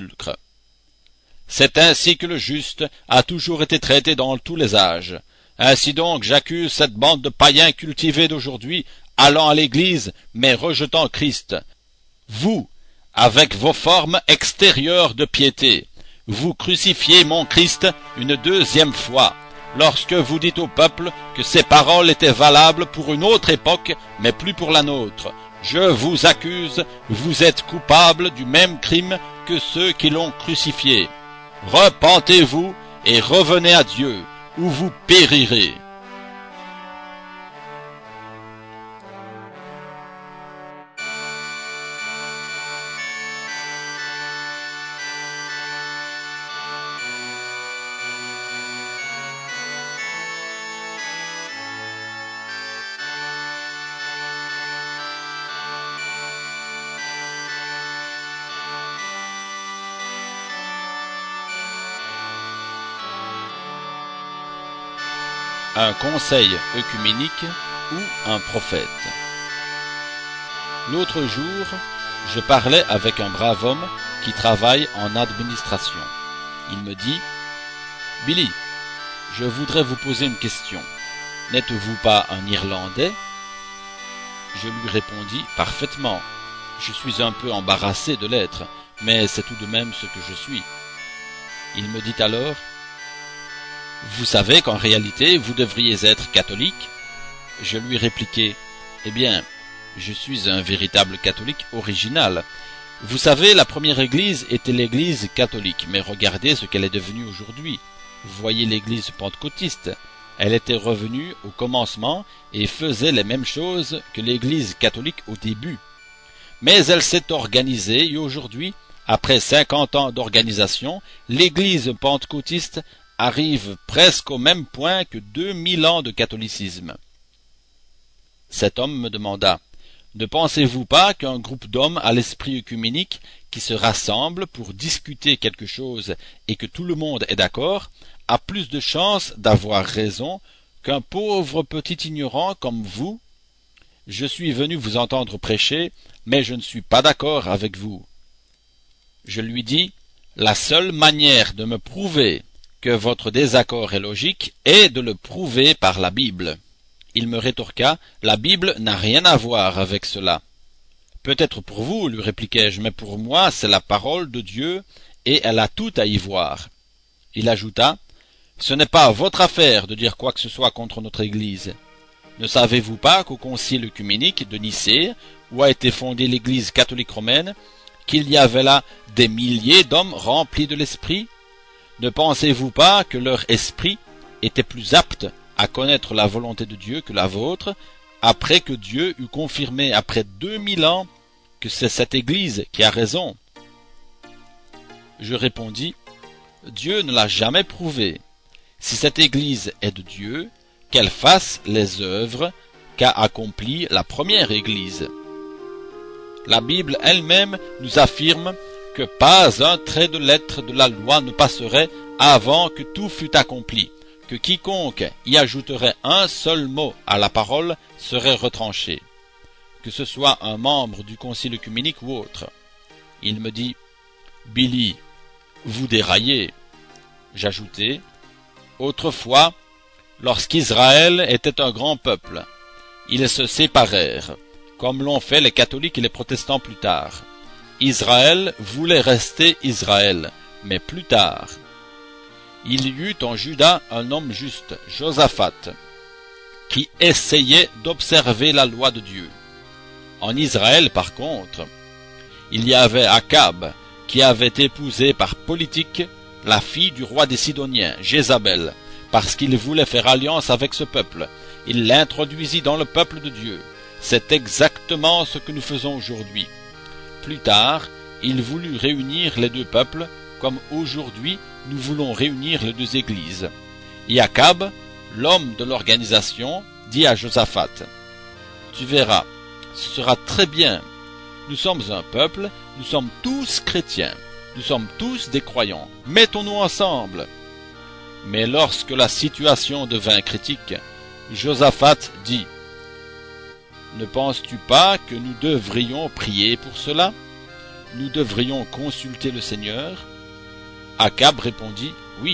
C'est ainsi que le juste a toujours été traité dans tous les âges. Ainsi donc j'accuse cette bande de païens cultivés d'aujourd'hui, allant à l'église, mais rejetant Christ. Vous, avec vos formes extérieures de piété, vous crucifiez mon Christ une deuxième fois, lorsque vous dites au peuple que ces paroles étaient valables pour une autre époque, mais plus pour la nôtre. Je vous accuse, vous êtes coupables du même crime que ceux qui l'ont crucifié. Repentez-vous et revenez à Dieu, ou vous périrez. Un conseil œcuménique ou un prophète. L'autre jour, je parlais avec un brave homme qui travaille en administration. Il me dit « Billy, je voudrais vous poser une question. N'êtes-vous pas un Irlandais ?» Je lui répondis « Parfaitement. Je suis un peu embarrassé de l'être, mais c'est tout de même ce que je suis. » Il me dit alors « Vous savez qu'en réalité, vous devriez être catholique? » Je lui répliquai, « Eh bien, je suis un véritable catholique original. Vous savez, la première église était l'église catholique, mais regardez ce qu'elle est devenue aujourd'hui. Vous voyez l'église pentecôtiste. Elle était revenue au commencement et faisait les mêmes choses que l'église catholique au début. Mais elle s'est organisée et aujourd'hui, après 50 ans d'organisation, l'église pentecôtiste arrive presque au même point que 2000 ans de catholicisme. Cet homme me demanda, « Ne pensez-vous pas qu'un groupe d'hommes à l'esprit œcuménique qui se rassemble pour discuter quelque chose et que tout le monde est d'accord, a plus de chances d'avoir raison qu'un pauvre petit ignorant comme vous? Je suis venu vous entendre prêcher, mais je ne suis pas d'accord avec vous. » Je lui dis, « La seule manière de me prouver que votre désaccord est logique est de le prouver par la Bible. » Il me rétorqua, « La Bible n'a rien à voir avec cela. » Peut-être pour vous, lui répliquai-je, mais pour moi c'est la parole de Dieu et elle a tout à y voir. Il ajouta, « Ce n'est pas votre affaire de dire quoi que ce soit contre notre Église. Ne savez-vous pas qu'au concile œcuménique de Nicée, où a été fondée l'Église catholique romaine, qu'il y avait là des milliers d'hommes remplis de l'Esprit? Ne pensez-vous pas que leur esprit était plus apte à connaître la volonté de Dieu que la vôtre, après que Dieu eut confirmé après 2000 ans que c'est cette Église qui a raison? » Je répondis, « Dieu ne l'a jamais prouvé. Si cette Église est de Dieu, qu'elle fasse les œuvres qu'a accomplies la première Église. La Bible elle-même nous affirme que pas un trait de lettre de la loi ne passerait avant que tout fût accompli, que quiconque y ajouterait un seul mot à la parole serait retranché, que ce soit un membre du concile œcuménique ou autre. Il me dit, « Billy, vous déraillez. » J'ajoutai, « Autrefois, lorsqu'Israël était un grand peuple, ils se séparèrent, comme l'ont fait les catholiques et les protestants plus tard. Israël voulait rester Israël, mais plus tard. Il y eut en Juda un homme juste, Josaphat, qui essayait d'observer la loi de Dieu. En Israël, par contre, il y avait Akab, qui avait épousé par politique la fille du roi des Sidoniens, Jézabel, parce qu'il voulait faire alliance avec ce peuple. Il l'introduisit dans le peuple de Dieu. C'est exactement ce que nous faisons aujourd'hui. Plus tard, il voulut réunir les deux peuples, comme aujourd'hui nous voulons réunir les deux églises. Et Akab, l'homme de l'organisation, dit à Josaphat, « Tu verras, ce sera très bien. Nous sommes un peuple, nous sommes tous chrétiens, nous sommes tous des croyants. Mettons-nous ensemble. » Mais lorsque la situation devint critique, Josaphat dit, « Ne penses-tu pas que nous devrions prier pour cela? Nous devrions consulter le Seigneur? » Akab répondit, « Oui. »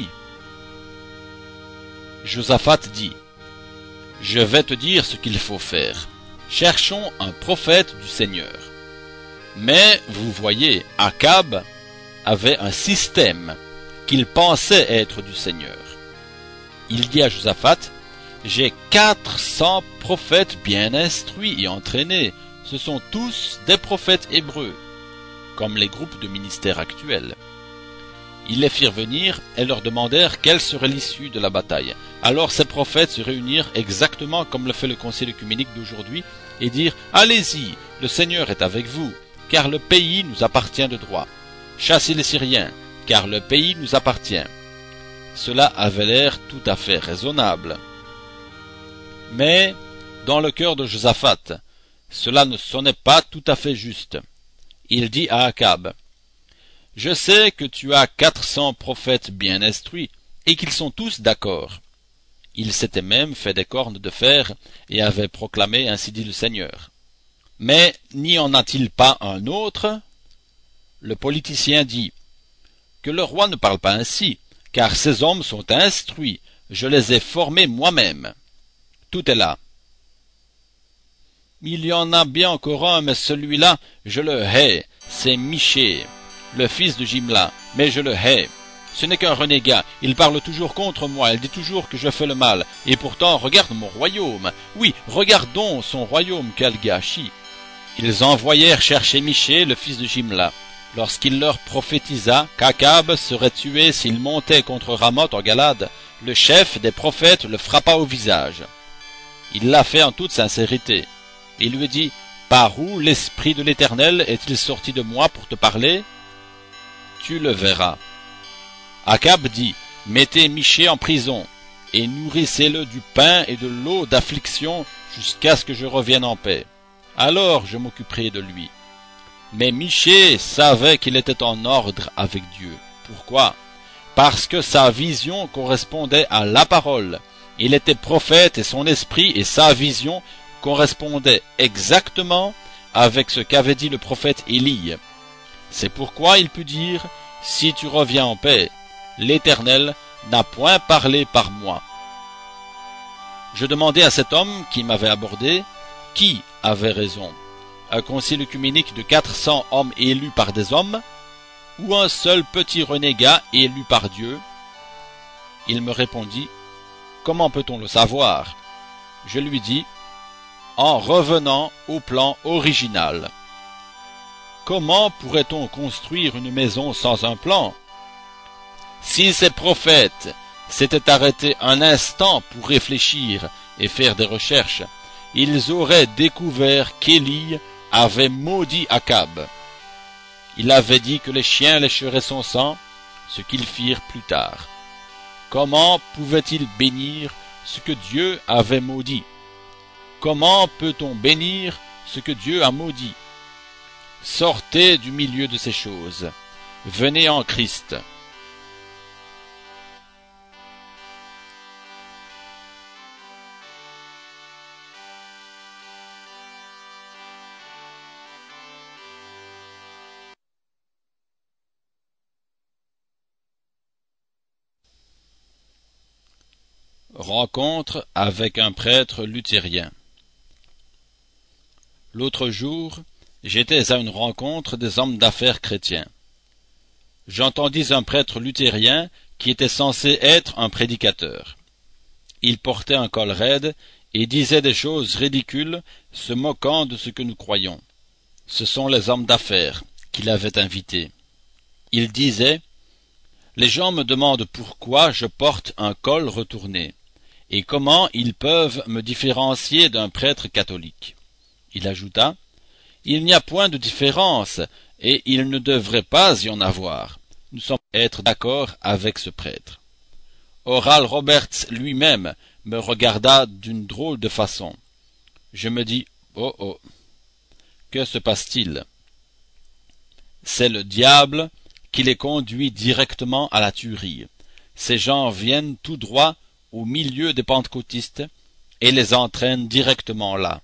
Josaphat dit, « Je vais te dire ce qu'il faut faire. Cherchons un prophète du Seigneur. » Mais, vous voyez, Akab avait un système qu'il pensait être du Seigneur. Il dit à Josaphat, « J'ai 400 prophètes bien instruits et entraînés. Ce sont tous des prophètes hébreux, comme les groupes de ministères actuels. » Ils les firent venir et leur demandèrent quelle serait l'issue de la bataille. Alors ces prophètes se réunirent exactement comme le fait le concile œcuménique d'aujourd'hui et dirent, « Allez-y, le Seigneur est avec vous, car le pays nous appartient de droit. Chassez les Syriens, car le pays nous appartient. » Cela avait l'air tout à fait raisonnable. Mais, dans le cœur de Josaphat, cela ne sonnait pas tout à fait juste. Il dit à Akab, « Je sais que tu as 400 prophètes bien instruits, et qu'ils sont tous d'accord. » Il s'était même fait des cornes de fer, et avait proclamé, ainsi dit le Seigneur. « Mais n'y en a-t-il pas un autre? » Le politicien dit, « Que le roi ne parle pas ainsi, car ces hommes sont instruits, je les ai formés moi-même. » Tout est là. « Il y en a bien encore un, mais celui-là, je le hais, c'est Michée, le fils de Jimla, mais je le hais. Ce n'est qu'un renégat, il parle toujours contre moi, il dit toujours que je fais le mal, et pourtant regarde mon royaume. Oui, regardons son royaume, quel gâchis. » Ils envoyèrent chercher Michée, le fils de Jimla, lorsqu'il leur prophétisa qu'Akab serait tué s'il montait contre Ramoth en Galade. Le chef des prophètes le frappa au visage. Il l'a fait en toute sincérité. Il lui dit, « Par où l'Esprit de l'Éternel est-il sorti de moi pour te parler? Tu le verras. » Akab dit, mettez Michée en prison, et nourrissez-le du pain et de l'eau d'affliction jusqu'à ce que je revienne en paix. Alors je m'occuperai de lui. » Mais Michée savait qu'il était en ordre avec Dieu. Pourquoi? Parce que sa vision correspondait à la parole. Il était prophète et son esprit et sa vision correspondaient exactement avec ce qu'avait dit le prophète Élie. C'est pourquoi il put dire: « Si tu reviens en paix, l'Éternel n'a point parlé par moi. » Je demandai à cet homme qui m'avait abordé qui avait raison, un concile œcuménique de 400 hommes élus par des hommes, ou un seul petit renégat élu par Dieu. Il me répondit: « Comment peut-on le savoir? » Je lui dis: « En revenant au plan original. Comment pourrait-on construire une maison sans un plan? Si ces prophètes s'étaient arrêtés un instant pour réfléchir et faire des recherches, ils auraient découvert qu'Élie avait maudit Akab. Il avait dit que les chiens lécheraient son sang, ce qu'ils firent plus tard. Comment pouvaient-ils bénir ce que Dieu avait maudit? Comment peut-on bénir ce que Dieu a maudit? Sortez du milieu de ces choses. Venez en Christ. Rencontre avec un prêtre luthérien. L'autre jour, j'étais à une rencontre des hommes d'affaires chrétiens. J'entendis un prêtre luthérien qui était censé être un prédicateur. Il portait un col raide et disait des choses ridicules, se moquant de ce que nous croyons. Ce sont les hommes d'affaires qui l'avaient invité. Il disait: « Les gens me demandent pourquoi je porte un col retourné, et comment ils peuvent me différencier d'un prêtre catholique. » Il ajouta: « Il n'y a point de différence, et il ne devrait pas y en avoir. Nous sommes être d'accord avec ce prêtre. » Oral Roberts lui-même me regarda d'une drôle de façon. Je me dis: « Oh oh, que se passe-t-il? » C'est le diable qui les conduit directement à la tuerie. Ces gens viennent tout droit au milieu des pentecôtistes et les entraînent directement là.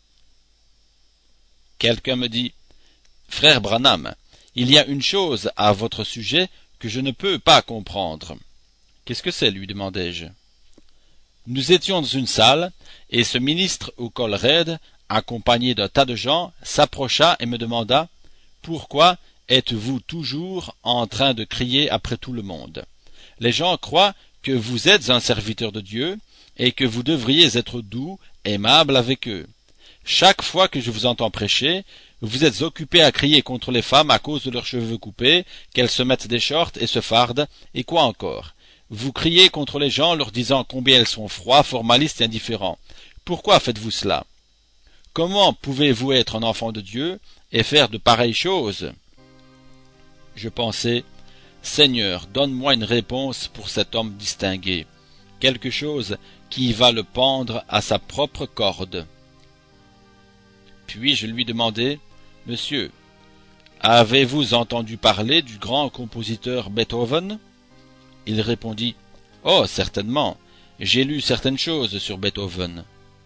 Quelqu'un me dit: « Frère Branham, il y a une chose à votre sujet que je ne peux pas comprendre. » « Qu'est-ce que c'est, lui demandai-je. Nous étions dans une salle, et ce ministre au col raide, accompagné d'un tas de gens, s'approcha et me demanda: « Pourquoi êtes-vous toujours en train de crier après tout le monde? Les gens croient que vous êtes un serviteur de Dieu, et que vous devriez être doux, aimable avec eux. Chaque fois que je vous entends prêcher, vous êtes occupé à crier contre les femmes à cause de leurs cheveux coupés, qu'elles se mettent des shorts et se fardent, et quoi encore? Vous criez contre les gens leur disant combien elles sont froids, formalistes et indifférents. Pourquoi faites-vous cela? Comment pouvez-vous être un enfant de Dieu et faire de pareilles choses? » Je pensai: « Seigneur, donne-moi une réponse pour cet homme distingué, quelque chose qui va le pendre à sa propre corde. » Puis je lui demandai: « Monsieur, avez-vous entendu parler du grand compositeur Beethoven? » Il répondit: « Oh, certainement, j'ai lu certaines choses sur Beethoven. »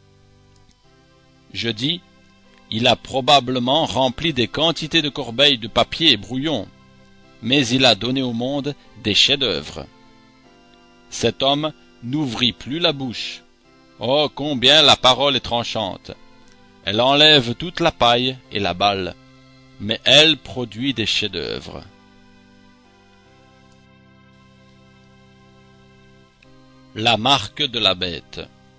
Je dis: « Il a probablement rempli des quantités de corbeilles de papier et brouillon, mais il a donné au monde des chefs-d'œuvre. » Cet homme n'ouvrit plus la bouche. Oh, combien la parole est tranchante! Elle enlève toute la paille et la balle, mais elle produit des chefs-d'œuvre. La marque de la bête.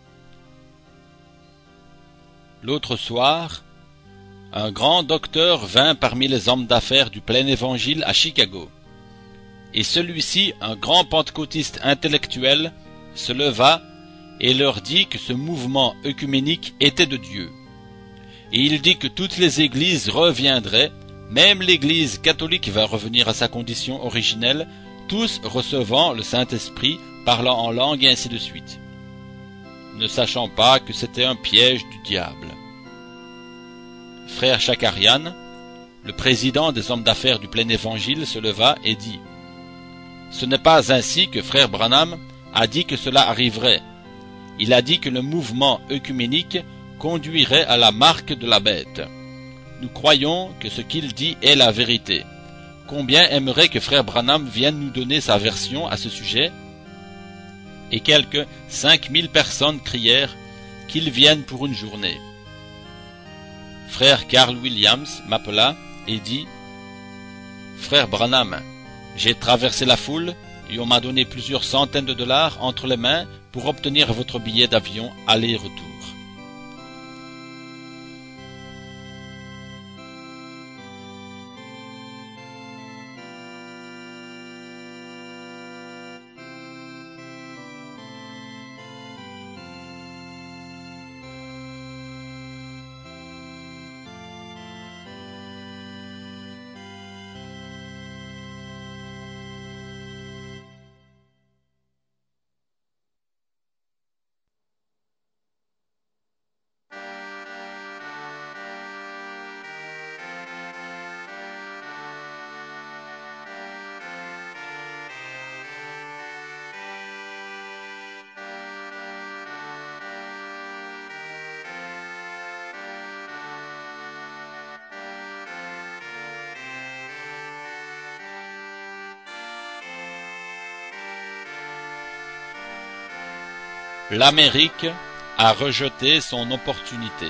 L'autre soir, un grand docteur vint parmi les hommes d'affaires du plein évangile à Chicago, et celui-ci, un grand pentecôtiste intellectuel, se leva et leur dit que ce mouvement œcuménique était de Dieu. Et il dit que toutes les églises reviendraient, même l'église catholique va revenir à sa condition originelle, tous recevant le Saint-Esprit, parlant en langue et ainsi de suite, ne sachant pas que c'était un piège du diable. Frère Chakarian, le président des hommes d'affaires du plein évangile, se leva et dit: Ce n'est pas ainsi que frère Branham a dit que cela arriverait. Il a dit que le mouvement œcuménique conduirait à la marque de la bête. Nous croyons que ce qu'il dit est la vérité. Combien aimerait que frère Branham vienne nous donner sa version à ce sujet? Et quelques 5000 personnes crièrent qu'il vienne pour une journée. Frère Carl Williams m'appela et dit: Frère Branham, j'ai traversé la foule et on m'a donné plusieurs centaines de dollars entre les mains pour obtenir votre billet d'avion aller-retour. L'Amérique a rejeté son opportunité.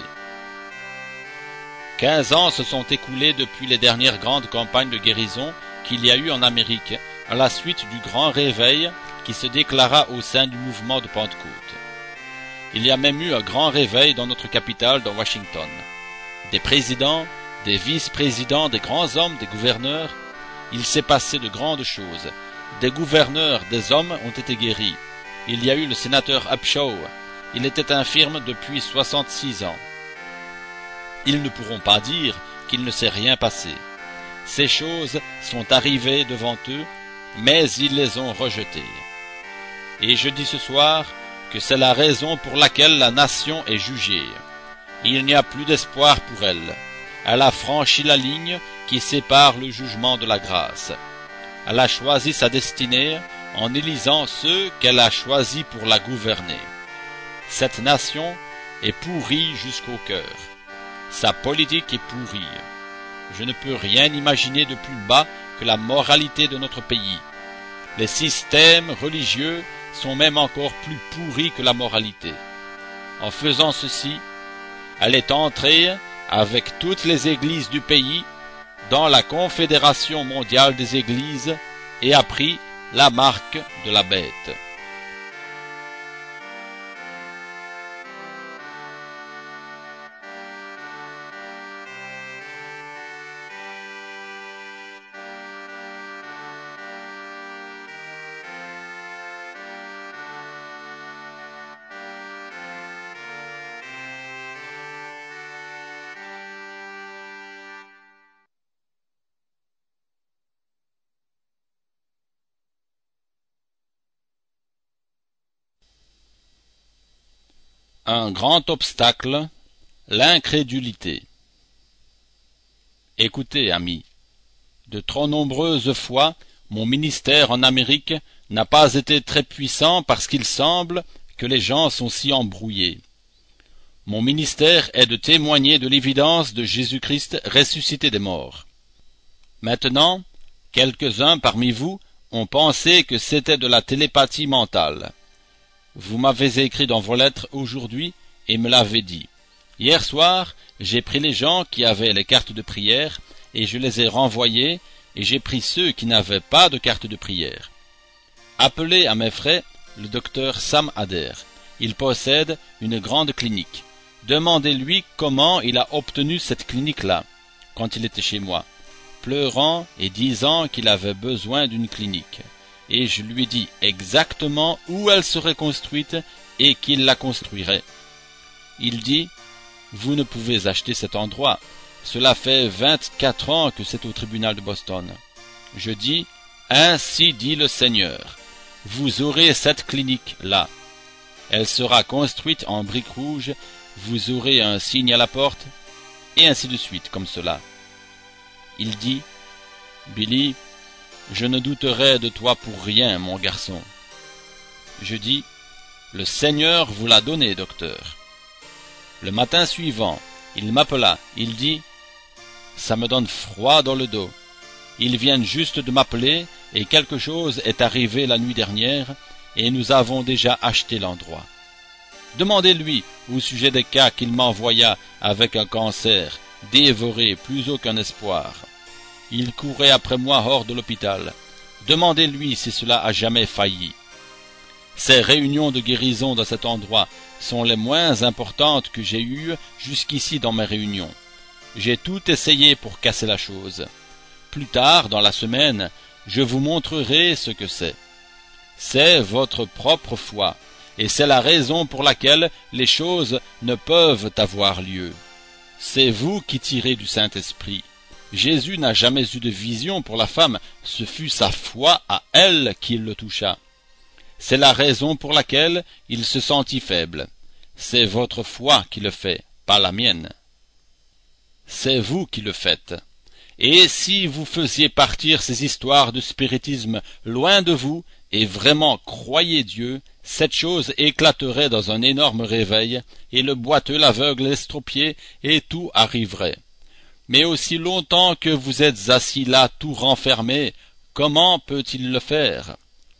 15 ans se sont écoulés depuis les dernières grandes campagnes de guérison qu'il y a eu en Amérique, à la suite du grand réveil qui se déclara au sein du mouvement de Pentecôte. Il y a même eu un grand réveil dans notre capitale, dans Washington. Des présidents, des vice-présidents, des grands hommes, des gouverneurs. Il s'est passé de grandes choses. Des gouverneurs, des hommes ont été guéris. Il y a eu le sénateur Upshaw. Il était infirme depuis 66 ans. Ils ne pourront pas dire qu'il ne s'est rien passé. Ces choses sont arrivées devant eux, mais ils les ont rejetées. Et je dis ce soir que c'est la raison pour laquelle la nation est jugée. Il n'y a plus d'espoir pour elle. Elle a franchi la ligne qui sépare le jugement de la grâce. Elle a choisi sa destinée en élisant ceux qu'elle a choisis pour la gouverner. Cette nation est pourrie jusqu'au cœur. Sa politique est pourrie. Je ne peux rien imaginer de plus bas que la moralité de notre pays. Les systèmes religieux sont même encore plus pourris que la moralité. En faisant ceci, elle est entrée avec toutes les églises du pays dans la Confédération mondiale des églises et a pris la marque de la bête. Un grand obstacle, l'incrédulité. Écoutez, amis, de trop nombreuses fois, mon ministère en Amérique n'a pas été très puissant parce qu'il semble que les gens sont si embrouillés. Mon ministère est de témoigner de l'évidence de Jésus-Christ ressuscité des morts. Maintenant, quelques-uns parmi vous ont pensé que c'était de la télépathie mentale. Vous m'avez écrit dans vos lettres aujourd'hui et me l'avez dit. Hier soir, j'ai pris les gens qui avaient les cartes de prière et je les ai renvoyés et j'ai pris ceux qui n'avaient pas de carte de prière. Appelez à mes frais le docteur Sam Adair. Il possède une grande clinique. Demandez-lui comment il a obtenu cette clinique-là, quand il était chez moi, pleurant et disant qu'il avait besoin d'une clinique. Et je lui dis exactement où elle serait construite et qu'il la construirait. Il dit, vous ne pouvez acheter cet endroit. Cela fait 24 ans que c'est au tribunal de Boston. Je dis, Ainsi dit le Seigneur, vous aurez cette clinique-là. Elle sera construite en briques rouges, vous aurez un signe à la porte, et ainsi de suite, comme cela. Il dit, Billy, je ne douterai de toi pour rien, mon garçon. Je dis, le Seigneur vous l'a donné, docteur. Le matin suivant, il m'appela, il dit, ça me donne froid dans le dos. Ils viennent juste de m'appeler et quelque chose est arrivé la nuit dernière et nous avons déjà acheté l'endroit. Demandez-lui au sujet des cas qu'il m'envoya avec un cancer, dévoré, plus aucun espoir. Il courait après moi hors de l'hôpital. Demandez-lui si cela a jamais failli. Ces réunions de guérison dans cet endroit sont les moins importantes que j'ai eues jusqu'ici dans mes réunions. J'ai tout essayé pour casser la chose. Plus tard, dans la semaine, je vous montrerai ce que c'est. C'est votre propre foi, et c'est la raison pour laquelle les choses ne peuvent avoir lieu. C'est vous qui tirez du Saint-Esprit. Jésus n'a jamais eu de vision pour la femme, ce fut sa foi à elle qui le toucha. C'est la raison pour laquelle il se sentit faible. C'est votre foi qui le fait, pas la mienne. C'est vous qui le faites. Et si vous faisiez partir ces histoires de spiritisme loin de vous, et vraiment croyez Dieu, cette chose éclaterait dans un énorme réveil, et le boiteux, l'aveugle, l'estropié, et tout arriverait. Mais aussi longtemps que vous êtes assis là tout renfermé, comment peut-il le faire?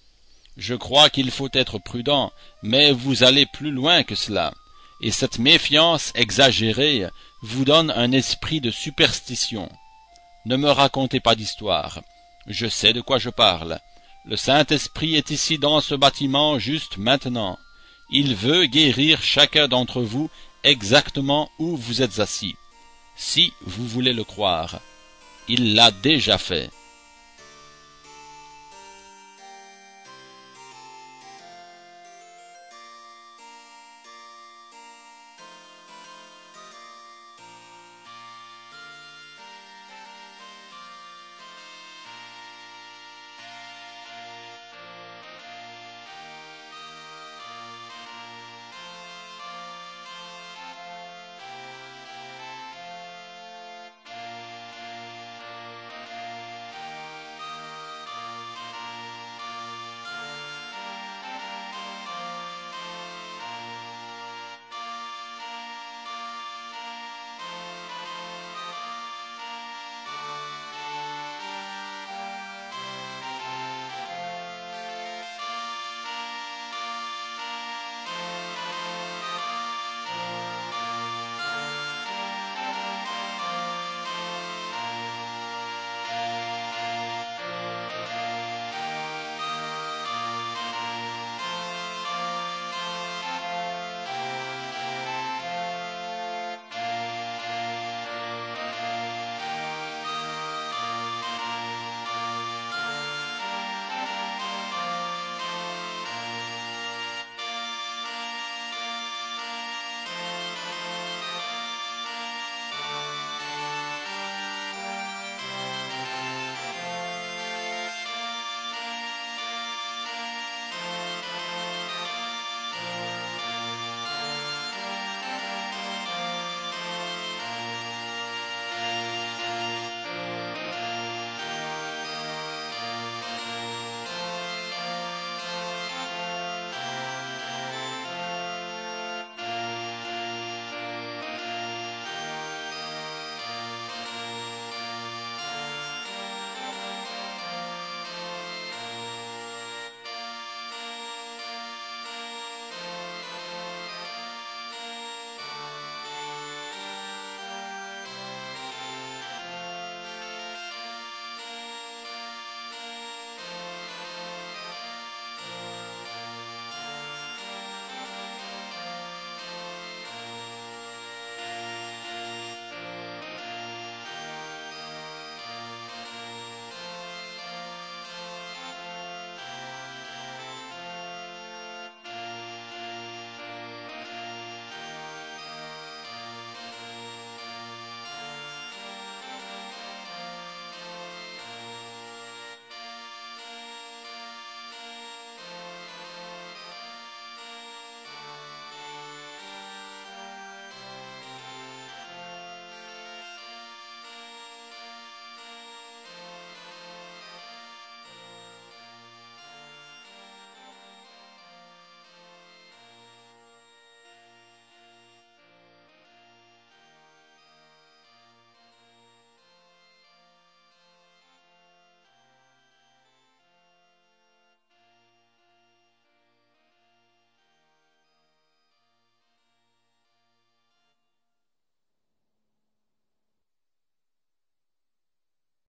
Je crois qu'il faut être prudent, mais vous allez plus loin que cela, et cette méfiance exagérée vous donne un esprit de superstition. Ne me racontez pas d'histoire, je sais de quoi je parle. Le Saint-Esprit est ici dans ce bâtiment juste maintenant. Il veut guérir chacun d'entre vous exactement où vous êtes assis, si vous voulez le croire. Il l'a déjà fait.